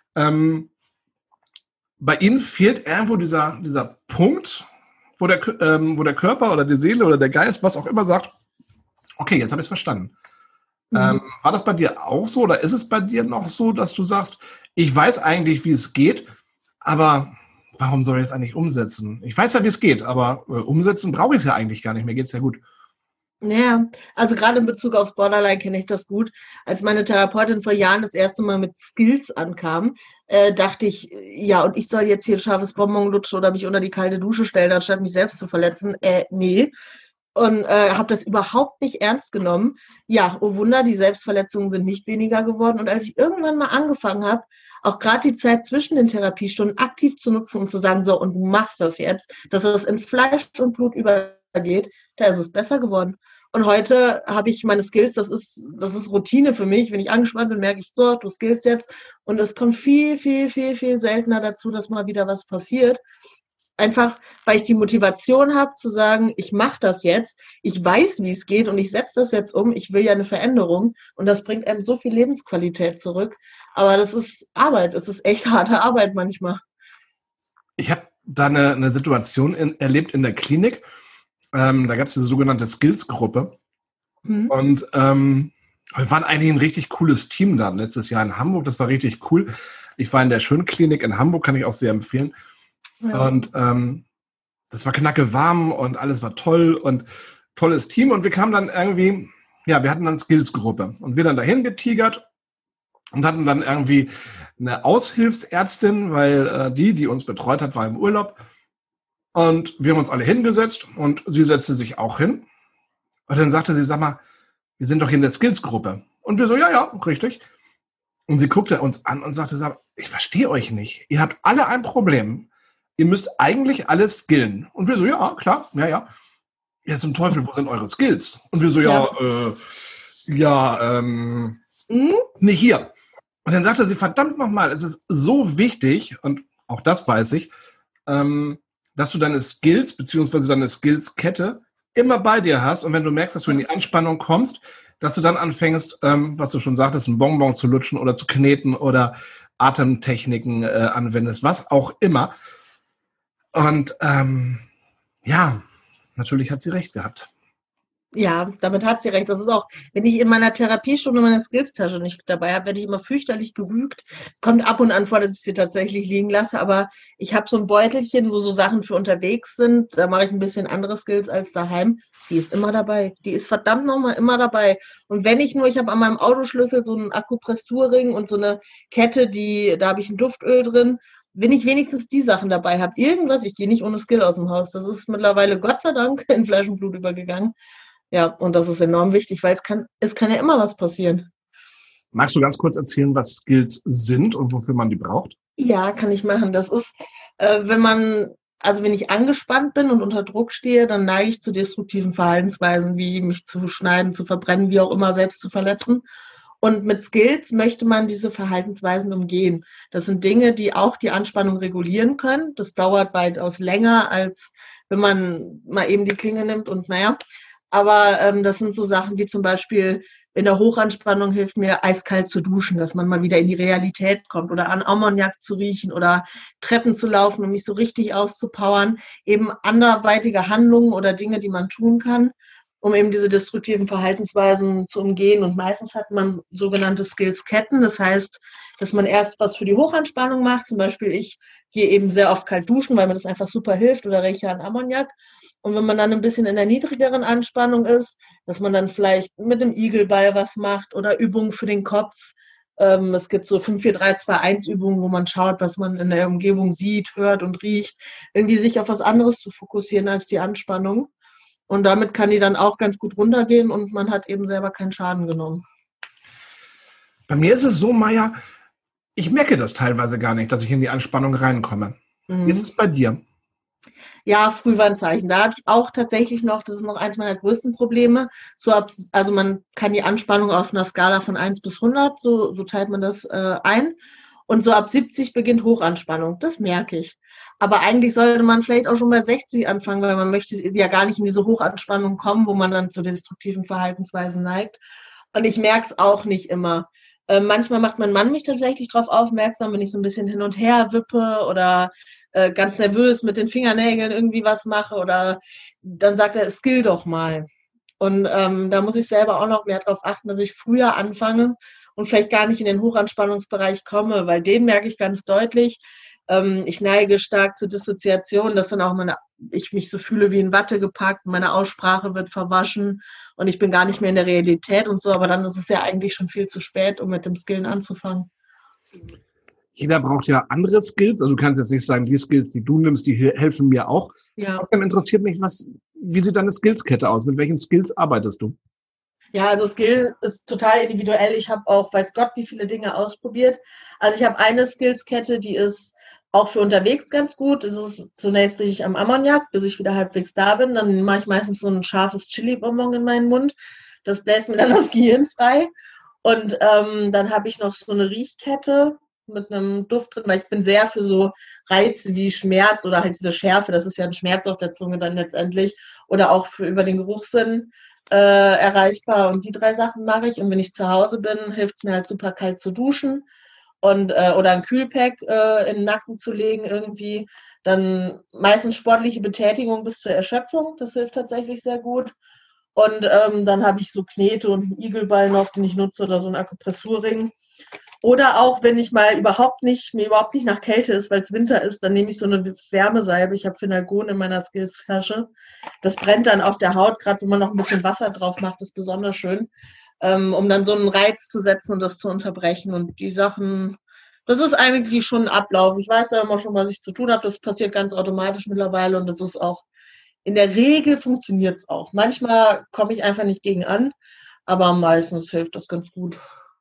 bei Ihnen fehlt irgendwo dieser Punkt, wo der Körper oder die Seele oder der Geist, was auch immer, sagt, okay, jetzt habe ich es verstanden. War das bei dir auch so oder ist es bei dir noch so, dass du sagst, ich weiß eigentlich, wie es geht, aber warum soll ich es eigentlich umsetzen? Ich weiß ja, wie es geht, aber umsetzen brauche ich es ja eigentlich gar nicht. Mir geht es ja gut. Ja, also gerade in Bezug aufs Borderline kenne ich das gut. Als meine Therapeutin vor Jahren das erste Mal mit Skills ankam, dachte ich, ja, und ich soll jetzt hier ein scharfes Bonbon lutschen oder mich unter die kalte Dusche stellen, anstatt mich selbst zu verletzen. Nee. und habe das überhaupt nicht ernst genommen. Ja, oh Wunder, die Selbstverletzungen sind nicht weniger geworden. Und als ich irgendwann mal angefangen habe, auch gerade die Zeit zwischen den Therapiestunden aktiv zu nutzen und zu sagen, so, und du machst das jetzt, dass es in Fleisch und Blut übergeht, da ist es besser geworden. Und heute habe ich meine Skills, das ist Routine für mich. Wenn ich angespannt bin, merke ich so, du skillst jetzt. Und es kommt viel, viel, viel, viel seltener dazu, dass mal wieder was passiert. Einfach, weil ich die Motivation habe zu sagen, ich mache das jetzt, ich weiß, wie es geht und ich setze das jetzt um, ich will ja eine Veränderung und das bringt einem so viel Lebensqualität zurück. Aber das ist Arbeit, es ist echt harte Arbeit manchmal. Ich habe da eine Situation erlebt in der Klinik. Da gab es diese sogenannte Skills-Gruppe. Und wir waren eigentlich ein richtig cooles Team da letztes Jahr in Hamburg. Das war richtig cool. Ich war in der Schönklinik in Hamburg, kann ich auch sehr empfehlen. Ja. Und das war knacke warm und alles war toll und tolles Team. Und wir kamen dann irgendwie, ja, wir hatten dann Skills-Gruppe. Und wir dann dahin getigert und hatten dann irgendwie eine Aushilfsärztin, weil die uns betreut hat, war im Urlaub. Und wir haben uns alle hingesetzt und sie setzte sich auch hin. Und dann sagte sie, sag mal, wir sind doch hier in der Skills-Gruppe. Und wir so, ja, richtig. Und sie guckte uns an und sagte, sag mal, ich verstehe euch nicht. Ihr habt alle ein Problem. Ihr müsst eigentlich alles skillen. Und wir so, ja, klar, ja. Ja, zum Teufel, wo sind eure Skills? Und wir so, nicht hier. Und dann sagte sie, verdammt nochmal, es ist so wichtig, und auch das weiß ich, dass du deine Skills beziehungsweise deine Skills-Kette immer bei dir hast und wenn du merkst, dass du in die Anspannung kommst, dass du dann anfängst, was du schon sagtest, einen Bonbon zu lutschen oder zu kneten oder Atemtechniken anwendest, was auch immer. Und ja, natürlich hat sie recht gehabt. Ja, damit hat sie recht. Das ist auch, wenn ich in meiner Therapiestunde meine Skills-Tasche nicht dabei habe, werde ich immer fürchterlich gerügt. Es kommt ab und an vor, dass ich sie tatsächlich liegen lasse, aber ich habe so ein Beutelchen, wo so Sachen für unterwegs sind. Da mache ich ein bisschen andere Skills als daheim. Die ist immer dabei. Die ist verdammt nochmal immer dabei. Und wenn ich habe an meinem Autoschlüssel so einen Akupressurring und so eine Kette, da habe ich ein Duftöl drin. Wenn ich wenigstens die Sachen dabei habe, irgendwas, ich gehe nicht ohne Skill aus dem Haus. Das ist mittlerweile Gott sei Dank in Fleisch und Blut übergegangen. Ja, und das ist enorm wichtig, weil es kann ja immer was passieren. Magst du ganz kurz erzählen, was Skills sind und wofür man die braucht? Ja, kann ich machen. Das ist, wenn ich angespannt bin und unter Druck stehe, dann neige ich zu destruktiven Verhaltensweisen, wie mich zu schneiden, zu verbrennen, wie auch immer, selbst zu verletzen. Und mit Skills möchte man diese Verhaltensweisen umgehen. Das sind Dinge, die auch die Anspannung regulieren können. Das dauert weitaus länger, als wenn man mal eben die Klinge nimmt und aber das sind so Sachen wie zum Beispiel in der Hochanspannung hilft mir, eiskalt zu duschen, dass man mal wieder in die Realität kommt oder an Ammoniak zu riechen oder Treppen zu laufen, um mich so richtig auszupowern. Eben anderweitige Handlungen oder Dinge, die man tun kann, um eben diese destruktiven Verhaltensweisen zu umgehen. Und meistens hat man sogenannte Skills-Ketten. Das heißt, dass man erst was für die Hochanspannung macht. Zum Beispiel, ich gehe eben sehr oft kalt duschen, weil mir das einfach super hilft oder rieche an Ammoniak. Und wenn man dann ein bisschen in der niedrigeren Anspannung ist, dass man dann vielleicht mit dem Igelball was macht oder Übungen für den Kopf. Es gibt so 5-4-3-2-1 Übungen, wo man schaut, was man in der Umgebung sieht, hört und riecht. Irgendwie sich auf was anderes zu fokussieren als die Anspannung. Und damit kann die dann auch ganz gut runtergehen und man hat eben selber keinen Schaden genommen. Bei mir ist es so, Maja, ich merke das teilweise gar nicht, dass ich in die Anspannung reinkomme. Wie ist es bei dir? Ja, Frühwarnzeichen. Da habe ich auch tatsächlich noch, das ist noch eins meiner größten Probleme. Also man kann die Anspannung auf einer Skala von 1 bis 100, so teilt man das ein. Und so ab 70 beginnt Hochanspannung. Das merke ich. Aber eigentlich sollte man vielleicht auch schon bei 60 anfangen, weil man möchte ja gar nicht in diese Hochanspannung kommen, wo man dann zu destruktiven Verhaltensweisen neigt. Und ich merke es auch nicht immer. Manchmal macht mein Mann mich tatsächlich darauf aufmerksam, wenn ich so ein bisschen hin und her wippe oder ganz nervös mit den Fingernägeln irgendwie was mache oder dann sagt er, skill doch mal. Und da muss ich selber auch noch mehr darauf achten, dass ich früher anfange und vielleicht gar nicht in den Hochanspannungsbereich komme, weil den merke ich ganz deutlich. Ich neige stark zur Dissoziation, dass dann auch ich mich so fühle wie in Watte gepackt, meine Aussprache wird verwaschen und ich bin gar nicht mehr in der Realität und so, aber dann ist es ja eigentlich schon viel zu spät, um mit dem Skillen anzufangen. Jeder braucht ja andere Skills. Also du kannst jetzt nicht sagen, die Skills, die du nimmst, die helfen mir auch. Ja. Trotzdem interessiert mich, was wie sieht deine Skillskette aus? Mit welchen Skills arbeitest du? Ja, also Skill ist total individuell. Ich habe auch, weiß Gott, wie viele Dinge ausprobiert. Also ich habe eine Skillskette, die ist auch für unterwegs ganz gut. Das ist zunächst rieche ich am Ammoniak, bis ich wieder halbwegs da bin. Dann mache ich meistens so ein scharfes Chili-Bonbon in meinen Mund. Das bläst mir dann das Gehirn frei. Und dann habe ich noch so eine Riechkette mit einem Duft drin, weil ich bin sehr für so Reize wie Schmerz oder halt diese Schärfe. Das ist ja ein Schmerz auf der Zunge dann letztendlich. Oder auch für über den Geruchssinn erreichbar. Und die 3 Sachen mache ich. Und wenn ich zu Hause bin, hilft es mir halt super kalt zu duschen und oder ein Kühlpack in den Nacken zu legen irgendwie. Dann meistens sportliche Betätigung bis zur Erschöpfung. Das hilft tatsächlich sehr gut. Und dann habe ich so Knete und einen Igelball noch, den ich nutze, oder so einen Akupressurring. Oder auch, wenn ich mal mir überhaupt nicht nach Kälte ist, weil es Winter ist, dann nehme ich so eine Wärmesalbe. Ich habe Phenalgon in meiner Skills-Tasche. Das brennt dann auf der Haut, gerade wenn man noch ein bisschen Wasser drauf macht, ist besonders schön, um dann so einen Reiz zu setzen und das zu unterbrechen. Und die Sachen, das ist eigentlich schon ein Ablauf. Ich weiß ja immer schon, was ich zu tun habe. Das passiert ganz automatisch mittlerweile und das ist auch, in der Regel funktioniert es auch. Manchmal komme ich einfach nicht gegen an, aber meistens hilft das ganz gut.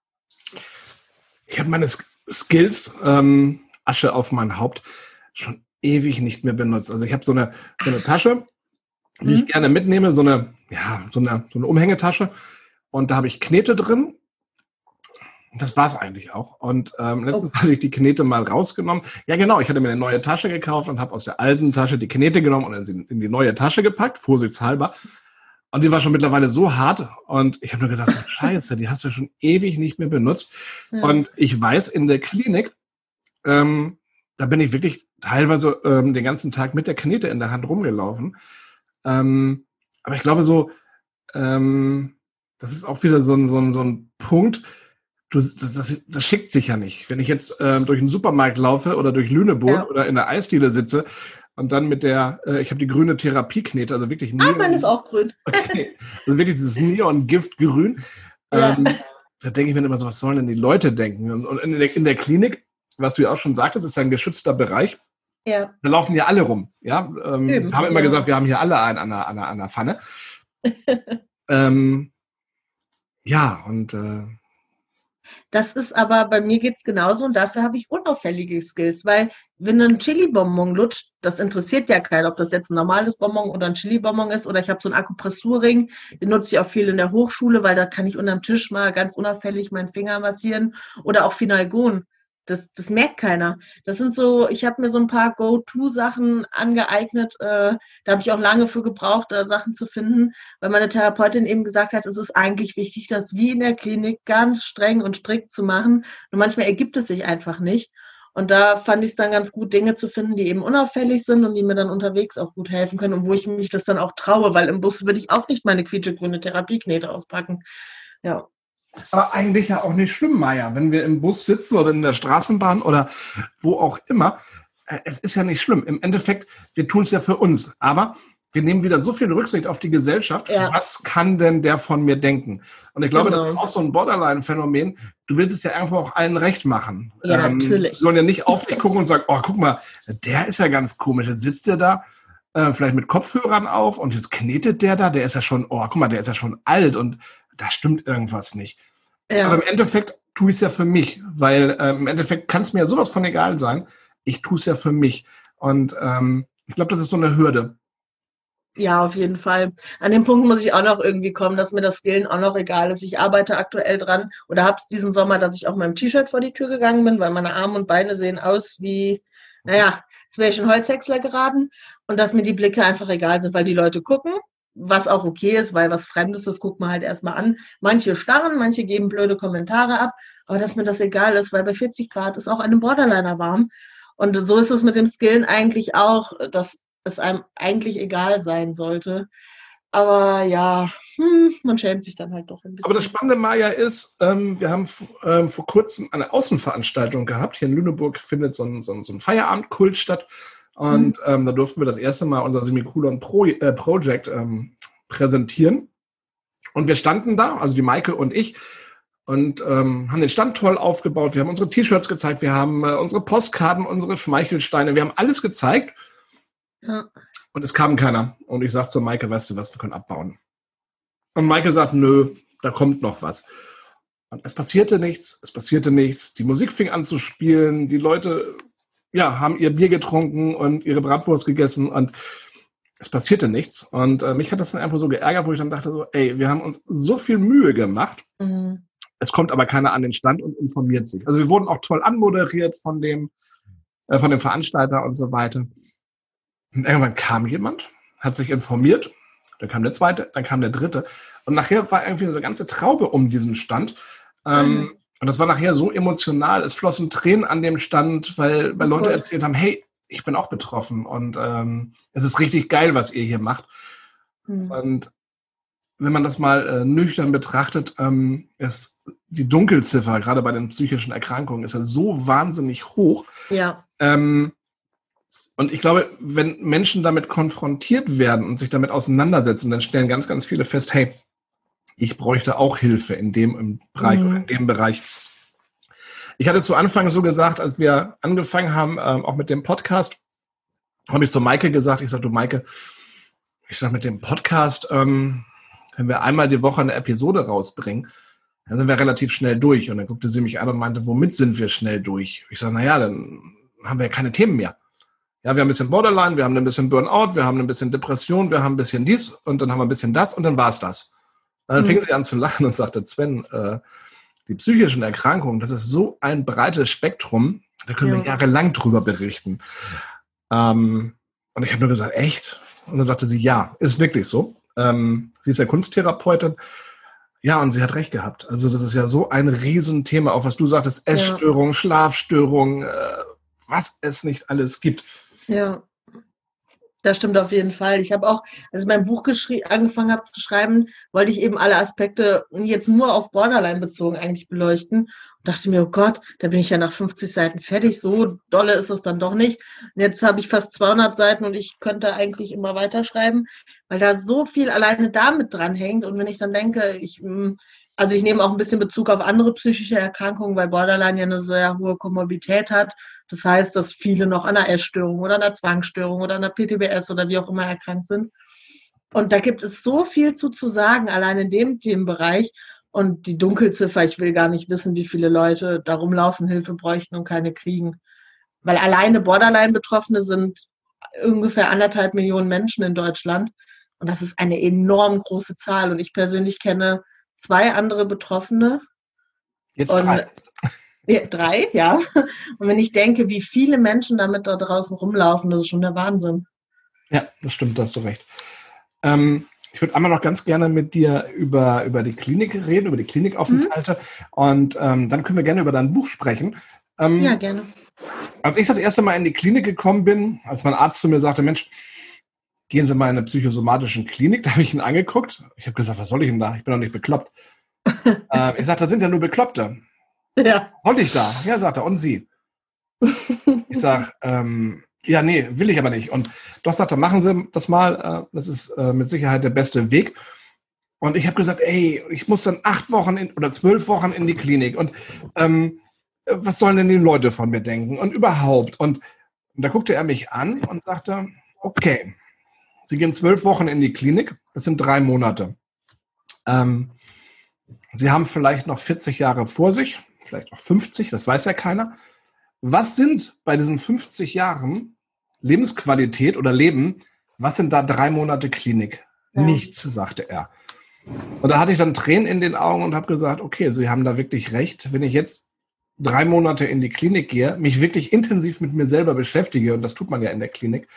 Ich habe meine Skills, Asche auf mein Haupt, schon ewig nicht mehr benutzt. Also ich habe so eine Tasche, die ich gerne mitnehme, so eine Umhängetasche. Und da habe ich Knete drin. Und das war es eigentlich auch. Und letztens hatte ich die Knete mal rausgenommen. Ja genau, ich hatte mir eine neue Tasche gekauft und habe aus der alten Tasche die Knete genommen und in die neue Tasche gepackt, vorsichtshalber. Und die war schon mittlerweile so hart. Und ich habe nur gedacht, Scheiße, die hast du schon ewig nicht mehr benutzt. Ja. Und ich weiß, in der Klinik, da bin ich wirklich teilweise den ganzen Tag mit der Knete in der Hand rumgelaufen. Aber ich glaube so, das ist auch wieder so ein Punkt, das schickt sich ja nicht. Wenn ich jetzt durch den Supermarkt laufe oder durch Lüneburg oder in der Eisdiele sitze, und dann mit ich habe die grüne Therapieknete, also wirklich Neon. Meine ist auch grün. Okay. Also wirklich dieses Neon-Gift-Grün. Ja. Da denke ich mir immer so, was sollen denn die Leute denken? Und in der Klinik, was du ja auch schon sagtest, ist ja ein geschützter Bereich. Ja. Da laufen ja alle rum. Ja? Haben immer gesagt, wir haben hier alle einen an der Pfanne. Ja, und das ist aber, bei mir geht's genauso und dafür habe ich unauffällige Skills, weil wenn ein Chili-Bonbon lutscht, das interessiert ja keinen, ob das jetzt ein normales Bonbon oder ein Chili-Bonbon ist oder ich habe so einen Akupressurring, den nutze ich auch viel in der Hochschule, weil da kann ich unterm Tisch mal ganz unauffällig meinen Finger massieren oder auch Phenalgon. Das merkt keiner. Das sind so, ich habe mir so ein paar Go-To-Sachen angeeignet. Da habe ich auch lange für gebraucht, Sachen zu finden, weil meine Therapeutin eben gesagt hat, es ist eigentlich wichtig, das wie in der Klinik ganz streng und strikt zu machen. Nur manchmal ergibt es sich einfach nicht. Und da fand ich es dann ganz gut, Dinge zu finden, die eben unauffällig sind und die mir dann unterwegs auch gut helfen können und wo ich mich das dann auch traue, weil im Bus würde ich auch nicht meine quietschegrüne Therapieknete auspacken. Ja. Aber eigentlich ja auch nicht schlimm, Maja, wenn wir im Bus sitzen oder in der Straßenbahn oder wo auch immer. Es ist ja nicht schlimm. Im Endeffekt, wir tun es ja für uns. Aber wir nehmen wieder so viel Rücksicht auf die Gesellschaft. Ja. Was kann denn der von mir denken? Und ich glaube, das ist auch so ein Borderline-Phänomen. Du willst es ja irgendwo auch allen recht machen. Ja, natürlich. Die sollen ja nicht auf dich gucken und sagen, oh, guck mal, der ist ja ganz komisch. Jetzt sitzt der da, vielleicht mit Kopfhörern auf und jetzt knetet der da. Der ist ja schon, oh, guck mal, der ist ja schon alt und da stimmt irgendwas nicht. Ja. Aber im Endeffekt tue ich es ja für mich, weil im Endeffekt kann es mir ja sowas von egal sein. Ich tue es ja für mich. Und ich glaube, das ist so eine Hürde. Ja, auf jeden Fall. An dem Punkt muss ich auch noch irgendwie kommen, dass mir das Skillen auch noch egal ist. Ich arbeite aktuell dran oder habe es diesen Sommer, dass ich auch mit dem T-Shirt vor die Tür gegangen bin, weil meine Arme und Beine sehen aus wie, naja, als wäre ich ein Holzhäcksler geraten und dass mir die Blicke einfach egal sind, weil die Leute gucken. Was auch okay ist, weil was Fremdes, das guckt man halt erstmal an. Manche starren, manche geben blöde Kommentare ab, aber dass mir das egal ist, weil bei 40 Grad ist auch einem Borderliner warm. Und so ist es mit dem Skillen eigentlich auch, dass es einem eigentlich egal sein sollte. Aber ja, man schämt sich dann halt doch ein bisschen. Aber das Spannende, Maja, ist, wir haben vor kurzem eine Außenveranstaltung gehabt. Hier in Lüneburg findet so ein Feierabendkult statt. Und da durften wir das erste Mal unser Semikolon Project präsentieren. Und wir standen da, also die Maike und ich, und haben den Stand toll aufgebaut. Wir haben unsere T-Shirts gezeigt, wir haben unsere Postkarten, unsere Schmeichelsteine, wir haben alles gezeigt. Ja. Und es kam keiner. Und ich sage zu Maike, weißt du was, wir können abbauen. Und Maike sagt, nö, da kommt noch was. Und es passierte nichts. Die Musik fing an zu spielen, die Leute haben ihr Bier getrunken und ihre Bratwurst gegessen und es passierte nichts. Und mich hat das dann einfach so geärgert, wo ich dann dachte so, ey, wir haben uns so viel Mühe gemacht, es kommt aber keiner an den Stand und informiert sich. Also wir wurden auch toll anmoderiert von dem Veranstalter und so weiter. Und irgendwann kam jemand, hat sich informiert, dann kam der zweite, dann kam der dritte. Und nachher war irgendwie so eine ganze Traube um diesen Stand. Und das war nachher so emotional. Es flossen Tränen an dem Stand, weil Leute erzählt haben, hey, ich bin auch betroffen. Und es ist richtig geil, was ihr hier macht. Und wenn man das mal nüchtern betrachtet, ist die Dunkelziffer, gerade bei den psychischen Erkrankungen, ist ja so wahnsinnig hoch. Ja. Und ich glaube, wenn Menschen damit konfrontiert werden und sich damit auseinandersetzen, dann stellen ganz, ganz viele fest, hey, ich bräuchte auch Hilfe in dem Bereich oder in dem Bereich. Ich hatte es zu Anfang so gesagt, als wir angefangen haben, auch mit dem Podcast, habe ich zu Maike gesagt, ich sage, du Maike, mit dem Podcast, wenn wir einmal die Woche eine Episode rausbringen, dann sind wir relativ schnell durch. Und dann guckte sie mich an und meinte, womit sind wir schnell durch? Ich sage, naja, dann haben wir ja keine Themen mehr. Ja, wir haben ein bisschen Borderline, wir haben ein bisschen Burnout, wir haben ein bisschen Depression, wir haben ein bisschen dies und dann haben wir ein bisschen das und dann war es das. Und dann fing sie an zu lachen und sagte, Sven, die psychischen Erkrankungen, das ist so ein breites Spektrum, da können wir jahrelang drüber berichten. Und ich habe nur gesagt, echt? Und dann sagte sie, ja, ist wirklich so. Sie ist ja Kunsttherapeutin. Ja, und sie hat recht gehabt. Also das ist ja so ein Riesenthema, auch was du sagtest, Essstörung, Schlafstörung, was es nicht alles gibt. Ja, das stimmt auf jeden Fall. Ich habe auch, als ich mein Buch angefangen habe zu schreiben, wollte ich eben alle Aspekte jetzt nur auf Borderline bezogen eigentlich beleuchten und dachte mir, oh Gott, da bin ich ja nach 50 Seiten fertig. So dolle ist es dann doch nicht. Und jetzt habe ich fast 200 Seiten und ich könnte eigentlich immer weiterschreiben, weil da so viel alleine damit dranhängt. Und wenn ich dann denke, ich nehme auch ein bisschen Bezug auf andere psychische Erkrankungen, weil Borderline ja eine sehr hohe Komorbidität hat. Das heißt, dass viele noch an einer Essstörung oder einer Zwangsstörung oder einer PTBS oder wie auch immer erkrankt sind. Und da gibt es so viel zu sagen, allein in dem Themenbereich. Und die Dunkelziffer, ich will gar nicht wissen, wie viele Leute da rumlaufen, Hilfe bräuchten und keine kriegen. Weil alleine Borderline-Betroffene sind ungefähr 1,5 Millionen Menschen in Deutschland. Und das ist eine enorm große Zahl. Und ich persönlich kenne 2 andere Betroffene. Jetzt 3. 3, ja. Und wenn ich denke, wie viele Menschen damit da draußen rumlaufen, das ist schon der Wahnsinn. Ja, das stimmt, da hast du recht. Ich würde einmal noch ganz gerne mit dir über die Klinik reden, über die Klinikaufenthalte. Und dann können wir gerne über dein Buch sprechen. Ja, gerne. Als ich das erste Mal in die Klinik gekommen bin, als mein Arzt zu mir sagte, Mensch, gehen Sie mal in eine psychosomatischen Klinik, da habe ich ihn angeguckt. Ich habe gesagt, was soll ich denn da? Ich bin doch nicht bekloppt. Ich sagte, das sind ja nur Bekloppte. Ja. Soll ich da? Ja, sagt er, und Sie? Ich sage, ja, nee, will ich aber nicht. Und doch sagt er, machen Sie das mal, das ist mit Sicherheit der beste Weg. Und ich habe gesagt, ey, ich muss dann 8 Wochen oder 12 Wochen in die Klinik. Und was sollen denn die Leute von mir denken? Und überhaupt. Und da guckte er mich an und sagte, okay, Sie gehen 12 Wochen in die Klinik, das sind 3 Monate. Sie haben vielleicht noch 40 Jahre vor sich, vielleicht auch 50, das weiß ja keiner. Was sind bei diesen 50 Jahren Lebensqualität oder Leben, was sind da 3 Monate Klinik? Ja. Nichts, sagte er. Und da hatte ich dann Tränen in den Augen und habe gesagt, okay, Sie haben da wirklich recht. Wenn ich jetzt 3 Monate in die Klinik gehe, mich wirklich intensiv mit mir selber beschäftige, und das tut man ja in der Klinik,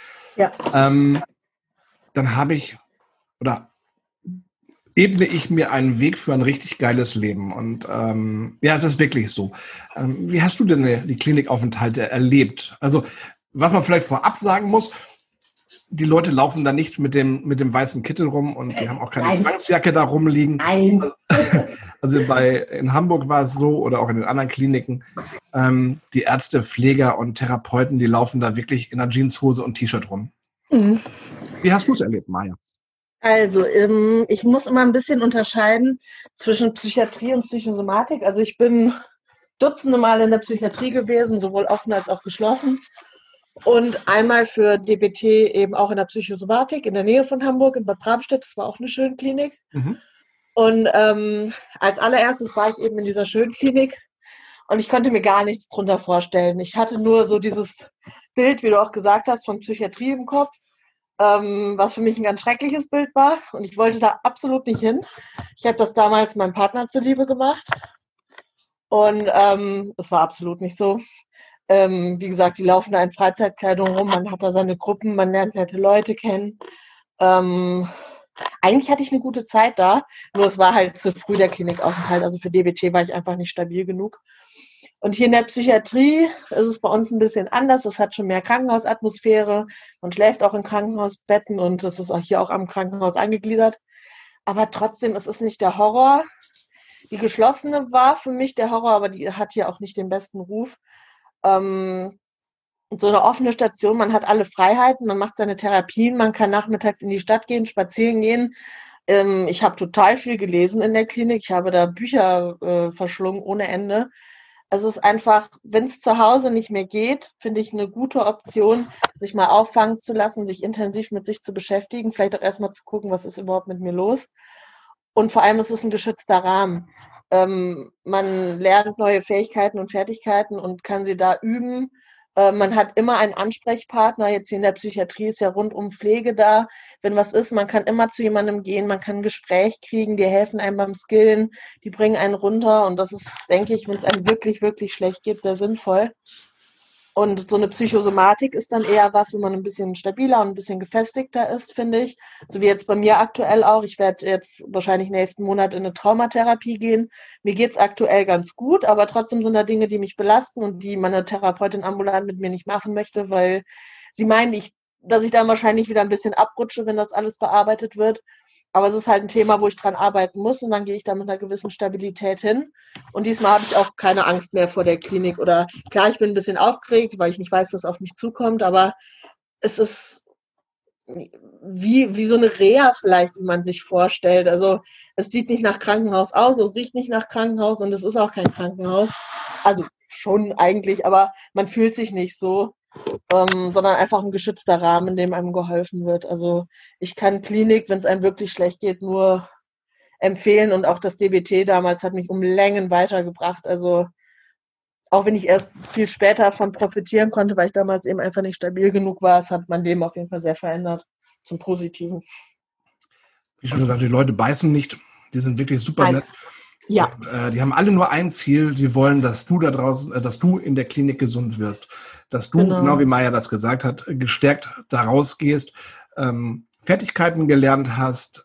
dann habe ich oder ebne ich mir einen Weg für ein richtig geiles Leben. Und es ist wirklich so. Wie hast du denn die Klinikaufenthalte erlebt? Also, was man vielleicht vorab sagen muss, die Leute laufen da nicht mit dem weißen Kittel rum und die haben auch keine Zwangsjacke da rumliegen. Nein. Also in Hamburg war es so oder auch in den anderen Kliniken, die Ärzte, Pfleger und Therapeuten, die laufen da wirklich in einer Jeanshose und T-Shirt rum. Mhm. Wie hast du es erlebt, Maja? Also, ich muss immer ein bisschen unterscheiden zwischen Psychiatrie und Psychosomatik. Also ich bin dutzende Mal in der Psychiatrie gewesen, sowohl offen als auch geschlossen. Und einmal für DBT eben auch in der Psychosomatik in der Nähe von Hamburg, in Bad Bramstedt. Das war auch eine Schönklinik. Mhm. Und als allererstes war ich eben in dieser Schönklinik und ich konnte mir gar nichts drunter vorstellen. Ich hatte nur so dieses Bild, wie du auch gesagt hast, von Psychiatrie im Kopf, was für mich ein ganz schreckliches Bild war. Und ich wollte da absolut nicht hin. Ich habe das damals meinem Partner zuliebe gemacht. Und es war absolut nicht so. Wie gesagt, die laufen da in Freizeitkleidung rum, man hat da seine Gruppen, man lernt nette Leute kennen. Eigentlich hatte ich eine gute Zeit da, nur es war halt zu früh der Klinikaufenthalt. Also für DBT war ich einfach nicht stabil genug. Und hier in der Psychiatrie ist es bei uns ein bisschen anders. Es hat schon mehr Krankenhausatmosphäre. Man schläft auch in Krankenhausbetten und es ist auch hier auch am Krankenhaus angegliedert. Aber trotzdem, es ist nicht der Horror. Die geschlossene war für mich der Horror, aber die hat hier auch nicht den besten Ruf. So eine offene Station, man hat alle Freiheiten, man macht seine Therapien, man kann nachmittags in die Stadt gehen, spazieren gehen. Ich habe total viel gelesen in der Klinik, ich habe da Bücher verschlungen ohne Ende. Es ist einfach, wenn es zu Hause nicht mehr geht, finde ich eine gute Option, sich mal auffangen zu lassen, sich intensiv mit sich zu beschäftigen, vielleicht auch erstmal zu gucken, was ist überhaupt mit mir los. Und vor allem ist es ein geschützter Rahmen. Man lernt neue Fähigkeiten und Fertigkeiten und kann sie da üben. Man hat immer einen Ansprechpartner. Jetzt hier in der Psychiatrie ist ja rundum Pflege da. Wenn was ist, man kann immer zu jemandem gehen, man kann ein Gespräch kriegen, die helfen einem beim Skillen, die bringen einen runter. Und das ist, denke ich, wenn es einem wirklich, wirklich schlecht geht, sehr sinnvoll. Und so eine Psychosomatik ist dann eher was, wo man ein bisschen stabiler und ein bisschen gefestigter ist, finde ich. So wie jetzt bei mir aktuell auch. Ich werde jetzt wahrscheinlich nächsten Monat in eine Traumatherapie gehen. Mir geht es aktuell ganz gut, aber trotzdem sind da Dinge, die mich belasten und die meine Therapeutin ambulant mit mir nicht machen möchte, weil sie meint, dass ich dann wahrscheinlich wieder ein bisschen abrutsche, wenn das alles bearbeitet wird. Aber es ist halt ein Thema, wo ich dran arbeiten muss und dann gehe ich da mit einer gewissen Stabilität hin. Und diesmal habe ich auch keine Angst mehr vor der Klinik. Oder klar, ich bin ein bisschen aufgeregt, weil ich nicht weiß, was auf mich zukommt, aber es ist wie so eine Reha vielleicht, wie man sich vorstellt. Also es sieht nicht nach Krankenhaus aus, es riecht nicht nach Krankenhaus und es ist auch kein Krankenhaus. Also schon eigentlich, aber man fühlt sich nicht so, sondern einfach ein geschützter Rahmen, in dem einem geholfen wird. Also ich kann Klinik, wenn es einem wirklich schlecht geht, nur empfehlen und auch das DBT damals hat mich um Längen weitergebracht. Also auch wenn ich erst viel später davon profitieren konnte, weil ich damals eben einfach nicht stabil genug war, es hat mein Leben auf jeden Fall sehr verändert zum Positiven. Wie schon gesagt, die Leute beißen nicht. Die sind wirklich super nett. Ja. Und, die haben alle nur ein Ziel. Die wollen, dass du da draußen, dass du in der Klinik gesund wirst. Dass du, genau wie Maya das gesagt hat, gestärkt da rausgehst, Fertigkeiten gelernt hast.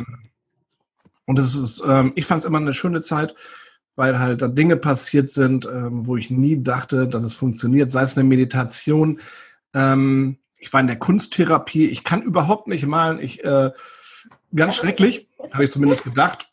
Und es ist, ich fand es immer eine schöne Zeit, weil halt da Dinge passiert sind, wo ich nie dachte, dass es funktioniert. Sei es eine Meditation. Ich war in der Kunsttherapie. Ich kann überhaupt nicht malen. Ganz schrecklich, habe ich zumindest gedacht.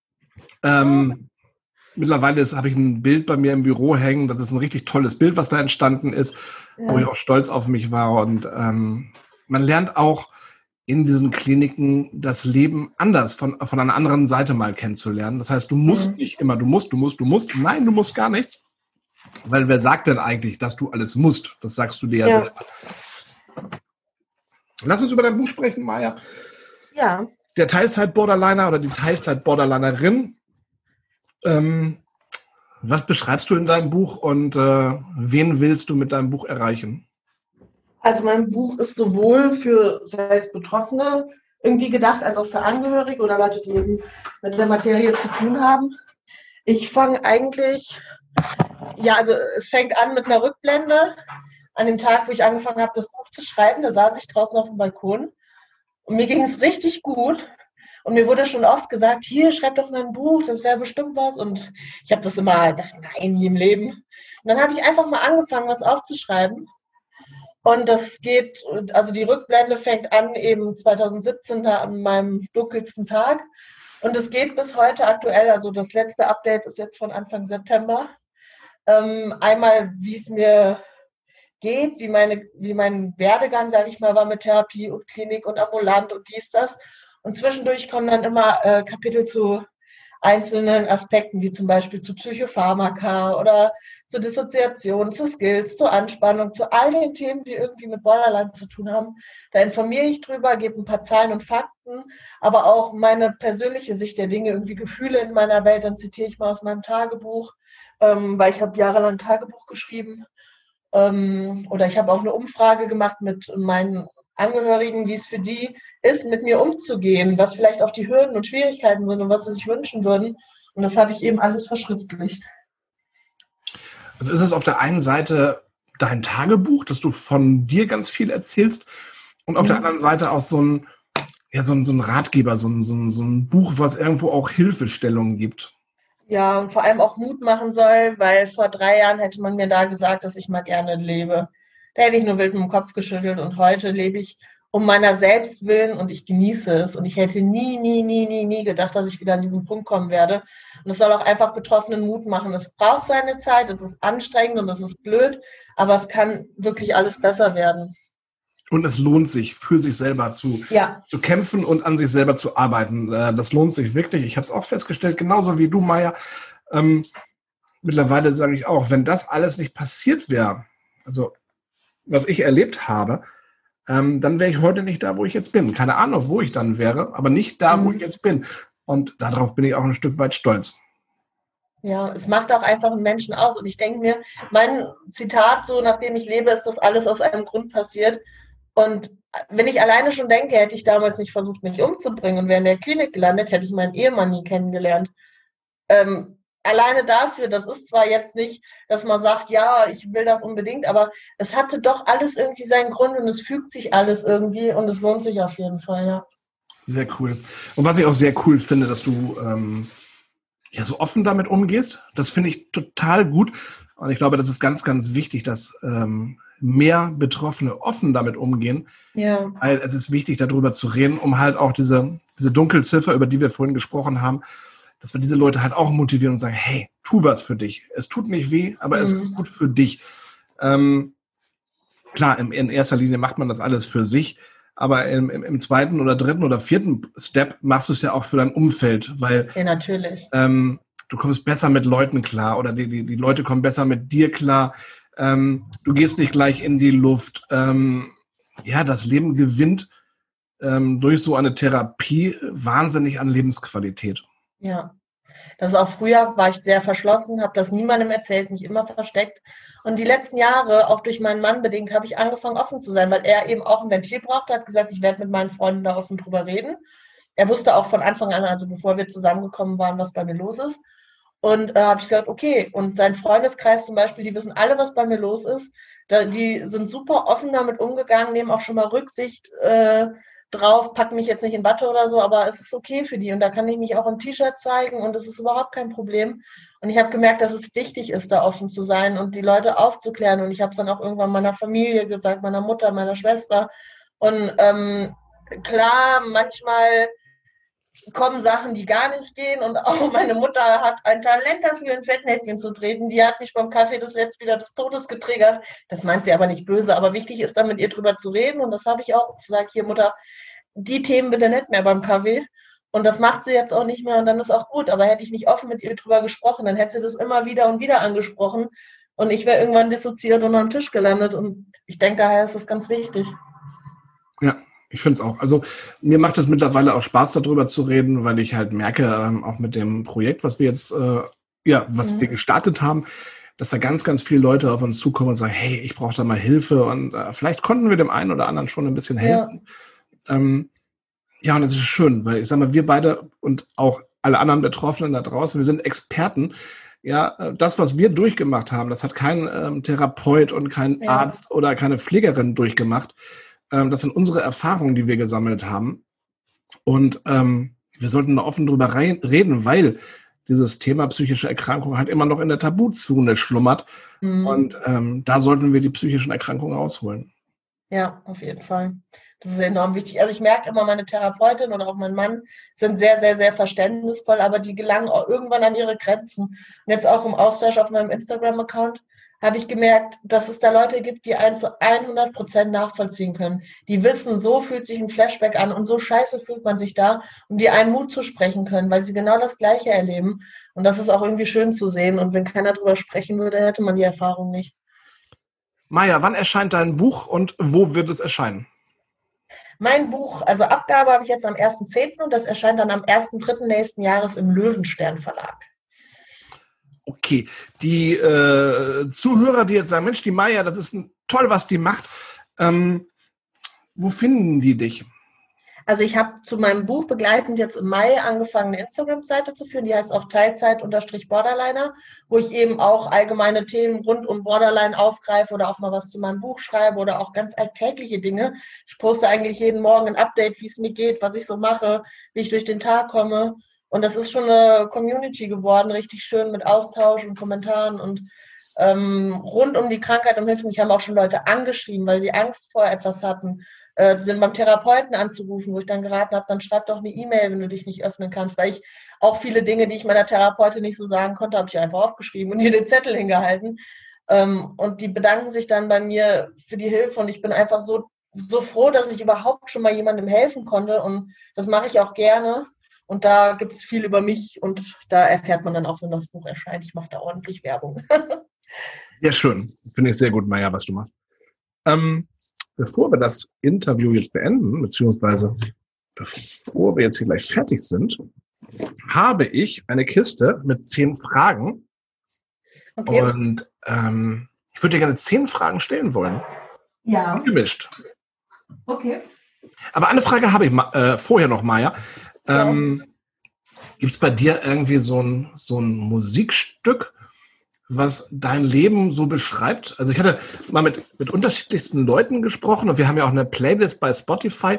Mittlerweile habe ich ein Bild bei mir im Büro hängen. Das ist ein richtig tolles Bild, was da entstanden ist, wo ich auch stolz auf mich war. Und man lernt auch in diesen Kliniken das Leben anders, von einer anderen Seite mal kennenzulernen. Das heißt, du musst nicht immer, du musst. Nein, du musst gar nichts. Weil wer sagt denn eigentlich, dass du alles musst? Das sagst du dir ja selber. Lass uns über dein Buch sprechen, Maya. Ja. Der Teilzeit-Borderliner oder die Teilzeit-Borderlinerin. Was beschreibst du in deinem Buch und wen willst du mit deinem Buch erreichen? Also mein Buch ist sowohl für selbst Betroffene irgendwie gedacht, als auch für Angehörige oder Leute, die eben mit der Materie zu tun haben. Ich fange eigentlich, also es fängt an mit einer Rückblende. An dem Tag, wo ich angefangen habe, das Buch zu schreiben, da saß ich draußen auf dem Balkon und mir ging es richtig gut. Und mir wurde schon oft gesagt, hier, schreib doch mal ein Buch, das wäre bestimmt was. Und ich habe das immer gedacht, nein, nie im Leben. Und dann habe ich einfach mal angefangen, was aufzuschreiben. Und das geht, also die Rückblende fängt an eben 2017 da an meinem dunkelsten Tag. Und es geht bis heute aktuell, also das letzte Update ist jetzt von Anfang September. Einmal, wie es mir geht, wie mein Werdegang, sage ich mal, war mit Therapie und Klinik und ambulant und dies, das. Und zwischendurch kommen dann immer Kapitel zu einzelnen Aspekten, wie zum Beispiel zu Psychopharmaka oder zur Dissoziation, zu Skills, zur Anspannung, zu all den Themen, die irgendwie mit Borderline zu tun haben. Da informiere ich drüber, gebe ein paar Zahlen und Fakten, aber auch meine persönliche Sicht der Dinge, irgendwie Gefühle in meiner Welt. Dann zitiere ich mal aus meinem Tagebuch, weil ich habe jahrelang Tagebuch geschrieben. Oder ich habe auch eine Umfrage gemacht mit meinen Angehörigen, wie es für die ist, mit mir umzugehen, was vielleicht auch die Hürden und Schwierigkeiten sind und was sie sich wünschen würden. Und das habe ich eben alles verschriftlicht. Also ist es auf der einen Seite dein Tagebuch, dass du von dir ganz viel erzählst, und auf der anderen Seite auch so ein Ratgeber, so ein Buch, was irgendwo auch Hilfestellungen gibt. Ja, und vor allem auch Mut machen soll, weil vor 3 Jahren hätte man mir da gesagt, dass ich mal gerne lebe. Da hätte ich nur wild mit dem Kopf geschüttelt und heute lebe ich um meiner selbst willen und ich genieße es. Und ich hätte nie gedacht, dass ich wieder an diesen Punkt kommen werde. Und es soll auch einfach Betroffenen Mut machen. Es braucht seine Zeit, es ist anstrengend und es ist blöd, aber es kann wirklich alles besser werden. Und es lohnt sich, für sich selber zu kämpfen und an sich selber zu arbeiten. Das lohnt sich wirklich. Ich habe es auch festgestellt, genauso wie du, Maya. Mittlerweile sage ich auch, wenn das alles nicht passiert wäre, also was ich erlebt habe, dann wäre ich heute nicht da, wo ich jetzt bin. Keine Ahnung, wo ich dann wäre, aber nicht da, wo ich jetzt bin. Und darauf bin ich auch ein Stück weit stolz. Ja, es macht auch einfach einen Menschen aus. Und ich denke mir, mein Zitat, so nachdem ich lebe, ist das alles aus einem Grund passiert. Und wenn ich alleine schon denke, hätte ich damals nicht versucht, mich umzubringen und wäre in der Klinik gelandet, hätte ich meinen Ehemann nie kennengelernt. Alleine dafür, das ist zwar jetzt nicht, dass man sagt, ja, ich will das unbedingt, aber es hatte doch alles irgendwie seinen Grund und es fügt sich alles irgendwie und es lohnt sich auf jeden Fall, ja. Sehr cool. Und was ich auch sehr cool finde, dass du so offen damit umgehst, das finde ich total gut. Und ich glaube, das ist ganz, ganz wichtig, dass mehr Betroffene offen damit umgehen. Ja. Weil es ist wichtig, darüber zu reden, um halt auch diese Dunkelziffer, über die wir vorhin gesprochen haben, dass wir diese Leute halt auch motivieren und sagen, hey, tu was für dich. Es tut nicht weh, aber es ist gut für dich. Klar, in erster Linie macht man das alles für sich, aber im zweiten oder dritten oder vierten Step machst du es ja auch für dein Umfeld, weil Ja, natürlich. Du kommst besser mit Leuten klar oder die Leute kommen besser mit dir klar. Du gehst nicht gleich in die Luft. Das Leben gewinnt durch so eine Therapie wahnsinnig an Lebensqualität. Ja, das ist auch früher, war ich sehr verschlossen, habe das niemandem erzählt, mich immer versteckt. Und die letzten Jahre, auch durch meinen Mann bedingt, habe ich angefangen, offen zu sein, weil er eben auch ein Ventil brauchte, hat gesagt, ich werde mit meinen Freunden da offen drüber reden. Er wusste auch von Anfang an, also bevor wir zusammengekommen waren, was bei mir los ist. Und habe ich gesagt, okay, und sein Freundeskreis zum Beispiel, die wissen alle, was bei mir los ist. Die sind super offen damit umgegangen, nehmen auch schon mal Rücksicht drauf, packen mich jetzt nicht in Watte oder so, aber es ist okay für die und da kann ich mich auch im T-Shirt zeigen und es ist überhaupt kein Problem. Und ich habe gemerkt, dass es wichtig ist, da offen zu sein und die Leute aufzuklären und ich habe es dann auch irgendwann meiner Familie gesagt, meiner Mutter, meiner Schwester und klar, manchmal kommen Sachen, die gar nicht gehen und auch meine Mutter hat ein Talent dafür, in Fettnäpfchen zu treten. Die hat mich beim Kaffee das letzte wieder des Todes getriggert. Das meint sie aber nicht böse, aber wichtig ist dann mit ihr drüber zu reden und das habe ich auch. Ich sage hier, Mutter, die Themen bitte nicht mehr beim Kaffee und das macht sie jetzt auch nicht mehr und dann ist auch gut, aber hätte ich nicht offen mit ihr drüber gesprochen, dann hätte sie das immer wieder und wieder angesprochen und ich wäre irgendwann dissoziiert und am Tisch gelandet und ich denke, daher ist es ganz wichtig. Ja. Ich finde es auch. Also mir macht es mittlerweile auch Spaß, darüber zu reden, weil ich halt merke, auch mit dem Projekt, was wir jetzt, wir gestartet haben, dass da ganz, ganz viele Leute auf uns zukommen und sagen, hey, ich brauche da mal Hilfe und vielleicht konnten wir dem einen oder anderen schon ein bisschen helfen. Und das ist schön, weil ich sage mal, wir beide und auch alle anderen Betroffenen da draußen, wir sind Experten. Ja, das, was wir durchgemacht haben, das hat kein Therapeut und kein Arzt oder keine Pflegerin durchgemacht. Das sind unsere Erfahrungen, die wir gesammelt haben. Und wir sollten da offen drüber reden, weil dieses Thema psychische Erkrankung halt immer noch in der Tabuzone schlummert. Und da sollten wir die psychischen Erkrankungen rausholen. Ja, auf jeden Fall. Das ist enorm wichtig. Also ich merke immer, meine Therapeutin oder auch mein Mann sind sehr, sehr, sehr verständnisvoll, aber die gelangen auch irgendwann an ihre Grenzen. Und jetzt auch im Austausch auf meinem Instagram-Account habe ich gemerkt, dass es da Leute gibt, die einen zu 100% nachvollziehen können. Die wissen, so fühlt sich ein Flashback an und so scheiße fühlt man sich da, um dir einen Mut zu sprechen können, weil sie genau das Gleiche erleben. Und das ist auch irgendwie schön zu sehen. Und wenn keiner drüber sprechen würde, hätte man die Erfahrung nicht. Maja, wann erscheint dein Buch und wo wird es erscheinen? Mein Buch, also Abgabe habe ich jetzt am 1.10. und das erscheint dann am 1.3. nächsten Jahres im Löwenstern Verlag. Okay, die Zuhörer, die jetzt sagen, Mensch, die Maja, das ist toll, was die macht. Wo finden die dich? Also ich habe zu meinem Buch begleitend jetzt im Mai angefangen, eine Instagram-Seite zu führen, die heißt auch Teilzeit_Borderliner, wo ich eben auch allgemeine Themen rund um Borderline aufgreife oder auch mal was zu meinem Buch schreibe oder auch ganz alltägliche Dinge. Ich poste eigentlich jeden Morgen ein Update, wie es mir geht, was ich so mache, wie ich durch den Tag komme. Und das ist schon eine Community geworden, richtig schön mit Austausch und Kommentaren und rund um die Krankheit und Hilfe. Mich haben auch schon Leute angeschrieben, weil sie Angst vor etwas hatten, sind beim Therapeuten anzurufen, wo ich dann geraten habe, dann schreib doch eine E-Mail, wenn du dich nicht öffnen kannst, weil ich auch viele Dinge, die ich meiner Therapeutin nicht so sagen konnte, habe ich einfach aufgeschrieben und hier den Zettel hingehalten. Und die bedanken sich dann bei mir für die Hilfe und ich bin einfach so froh, dass ich überhaupt schon mal jemandem helfen konnte und das mache ich auch gerne. Und da gibt es viel über mich und da erfährt man dann auch, wenn das Buch erscheint. Ich mache da ordentlich Werbung. Sehr schön. Finde ich sehr gut, Maja, was du machst. Bevor wir das Interview jetzt beenden, beziehungsweise bevor wir jetzt hier gleich fertig sind, habe ich eine Kiste mit 10 Fragen. Okay. Und ich würde dir gerne 10 Fragen stellen wollen. Ja. Gemischt. Okay. Aber eine Frage habe ich vorher noch, Maja. Gibt es bei dir irgendwie so ein Musikstück, was dein Leben so beschreibt? Also ich hatte mal mit unterschiedlichsten Leuten gesprochen und wir haben ja auch eine Playlist bei Spotify.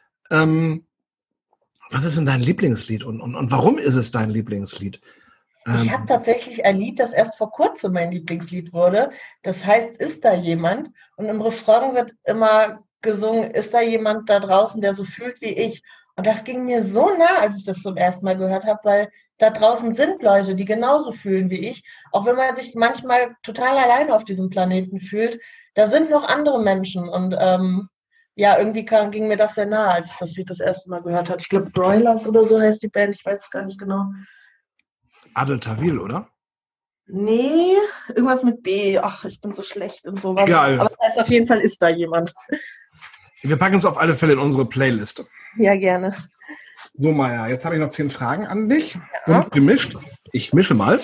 Was ist denn dein Lieblingslied und warum ist es dein Lieblingslied? Ich habe tatsächlich ein Lied, das erst vor kurzem mein Lieblingslied wurde. Das heißt, ist da jemand? Und im Refrain wird immer gesungen, ist da jemand da draußen, der so fühlt wie ich? Und das ging mir so nah, als ich das zum ersten Mal gehört habe, weil da draußen sind Leute, die genauso fühlen wie ich. Auch wenn man sich manchmal total alleine auf diesem Planeten fühlt, da sind noch andere Menschen. Und ja, irgendwie ging mir das sehr nah, als ich das Lied das erste Mal gehört habe. Ich glaube, Broilers oder so heißt die Band, ich weiß es gar nicht genau. Adel Tawil, oder? Nee, irgendwas mit B. Ach, ich bin so schlecht und sowas. Egal. Aber das heißt, auf jeden Fall ist da jemand. Wir packen es auf alle Fälle in unsere Playlist. Ja, gerne. So, Maja, jetzt habe ich noch 10 Fragen an dich. Ja. Und gemischt. Ich mische mal.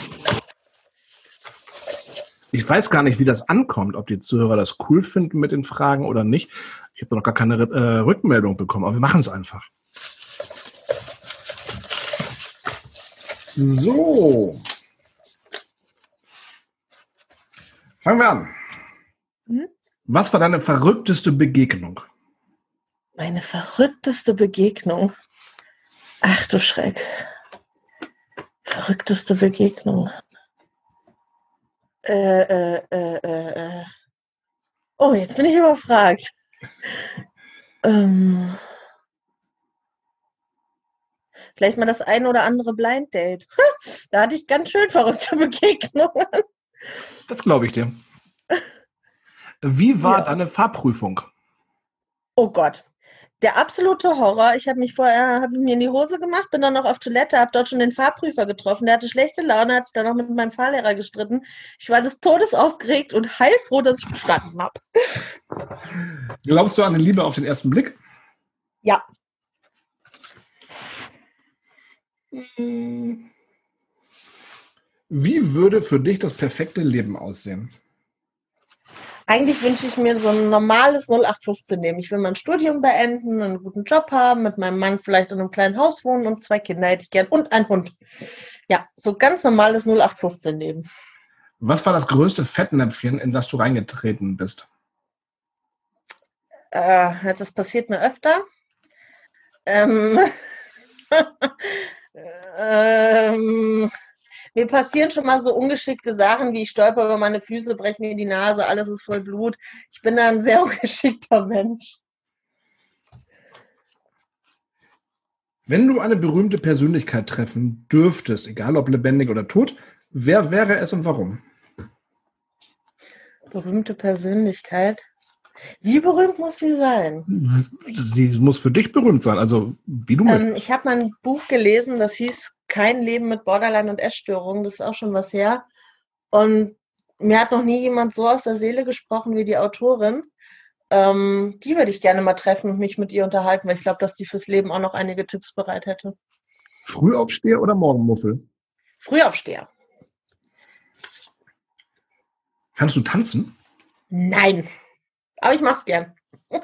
Ich weiß gar nicht, wie das ankommt, ob die Zuhörer das cool finden mit den Fragen oder nicht. Ich habe noch gar keine Rückmeldung bekommen, aber wir machen es einfach. So. Fangen wir an. Was war deine verrückteste Begegnung? Meine verrückteste Begegnung? Ach du Schreck. Verrückteste Begegnung. Oh, jetzt bin ich überfragt. Vielleicht mal das ein oder andere Blind Date. Da hatte ich ganz schön verrückte Begegnungen. Das glaube ich dir. Wie war deine Fahrprüfung? Oh Gott. Der absolute Horror. Ich habe mir in die Hose gemacht, bin dann noch auf Toilette, habe dort schon den Fahrprüfer getroffen. Der hatte schlechte Laune, hat sich dann noch mit meinem Fahrlehrer gestritten. Ich war des Todes aufgeregt und heilfroh, dass ich bestanden habe. Glaubst du an die Liebe auf den ersten Blick? Ja. Wie würde für dich das perfekte Leben aussehen? Eigentlich wünsche ich mir so ein normales 0815-Leben. Ich will mein Studium beenden, einen guten Job haben, mit meinem Mann vielleicht in einem kleinen Haus wohnen und 2 Kinder hätte ich gern und einen Hund. Ja, so ganz normales 0815-Leben. Was war das größte Fettnäpfchen, in das du reingetreten bist? Das passiert mir öfter. Mir passieren schon mal so ungeschickte Sachen, wie ich stolper über meine Füße, breche mir die Nase, alles ist voll Blut. Ich bin da ein sehr ungeschickter Mensch. Wenn du eine berühmte Persönlichkeit treffen dürftest, egal ob lebendig oder tot, wer wäre es und warum? Berühmte Persönlichkeit. Wie berühmt muss sie sein? Sie muss für dich berühmt sein, also wie du möchtest. Ich habe mal ein Buch gelesen, das hieß Kein Leben mit Borderline und Essstörungen. Das ist auch schon was her. Und mir hat noch nie jemand so aus der Seele gesprochen wie die Autorin. Die würde ich gerne mal treffen und mich mit ihr unterhalten, weil ich glaube, dass die fürs Leben auch noch einige Tipps bereit hätte. Frühaufsteher oder Morgenmuffel? Frühaufsteher. Kannst du tanzen? Nein. Aber ich mach's gern.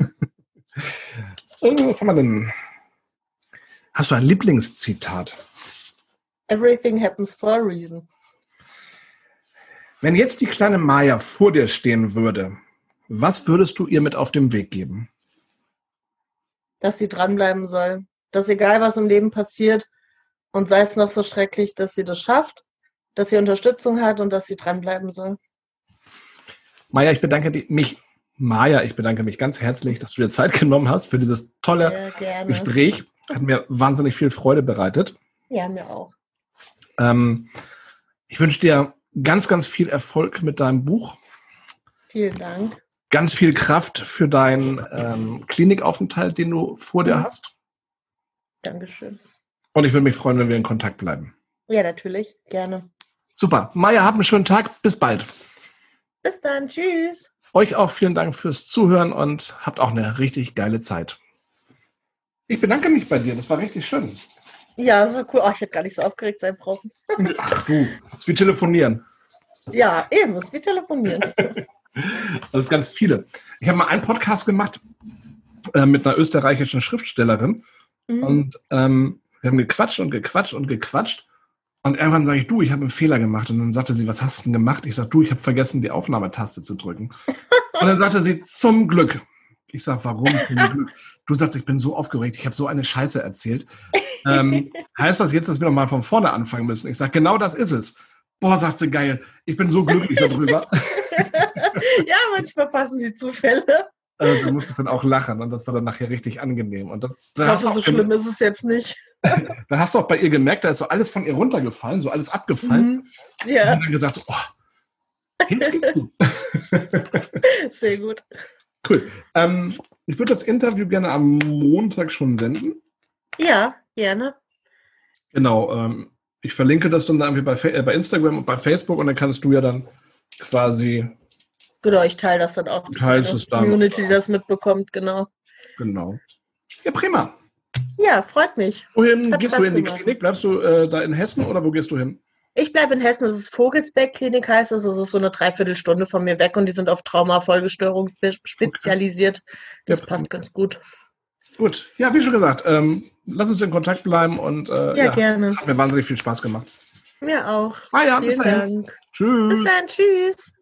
Was haben wir denn? Hast du ein Lieblingszitat? Everything happens for a reason. Wenn jetzt die kleine Maya vor dir stehen würde, was würdest du ihr mit auf den Weg geben? Dass sie dranbleiben soll. Dass egal, was im Leben passiert, und sei es noch so schrecklich, dass sie das schafft, dass sie Unterstützung hat und dass sie dranbleiben soll. Maya, ich bedanke mich ganz herzlich, dass du dir Zeit genommen hast für dieses tolle Gespräch. Hat mir wahnsinnig viel Freude bereitet. Ja, mir auch. Ich wünsche dir ganz, ganz viel Erfolg mit deinem Buch. Vielen Dank. Ganz viel Kraft für deinen Klinikaufenthalt, den du vor dir hast. Dankeschön. Und ich würde mich freuen, wenn wir in Kontakt bleiben. Ja, natürlich. Gerne. Super. Maya, habt einen schönen Tag. Bis bald. Bis dann. Tschüss. Euch auch vielen Dank fürs Zuhören und habt auch eine richtig geile Zeit. Ich bedanke mich bei dir. Das war richtig schön. Ja, das war cool. Oh, ich hätte gar nicht so aufgeregt sein brauchen. Ach du, das ist wie telefonieren. Ja, eben, das ist wie telefonieren. Das ist ganz viele. Ich habe mal einen Podcast gemacht mit einer österreichischen Schriftstellerin. Und wir haben gequatscht und gequatscht und gequatscht. Und irgendwann sage ich, du, ich habe einen Fehler gemacht. Und dann sagte sie, was hast du denn gemacht? Ich sage, du, ich habe vergessen, die Aufnahmetaste zu drücken. Und dann sagte sie, zum Glück. Ich sage, warum zum Glück? Du sagst, ich bin so aufgeregt, ich habe so eine Scheiße erzählt. Heißt das jetzt, dass wir nochmal von vorne anfangen müssen? Ich sage, genau das ist es. Boah, sagt sie, geil. Ich bin so glücklich darüber. Ja, manchmal passen die Zufälle. Da musste ich dann auch lachen und das war dann nachher richtig angenehm. Und so schlimm ist es jetzt nicht. Da hast du auch bei ihr gemerkt, da ist so alles von ihr runtergefallen, so alles abgefallen. Ja. Und dann gesagt, so, jetzt geht's gut. Sehr gut. Cool. Ich würde das Interview gerne am Montag schon senden. Ja, gerne. Genau. Ich verlinke das dann irgendwie bei Instagram und bei Facebook und dann kannst du ja dann quasi... Genau, ich teile das dann auch. Teilst es dann. Community, die das mitbekommt, genau. Genau. Ja, prima. Ja, freut mich. Wohin gehst du in die Klinik? Bleibst du da in Hessen oder wo gehst du hin? Ich bleibe in Hessen, das ist Vogelsberg-Klinik heißt es. Das ist so eine Dreiviertelstunde von mir weg und die sind auf Traumafolgestörung spezialisiert. Das passt ganz gut. Gut, ja, wie schon gesagt, lass uns in Kontakt bleiben und gerne. Hat mir wahnsinnig viel Spaß gemacht. Mir auch. Ja, bis dahin. Dank. Tschüss. Bis dann, tschüss.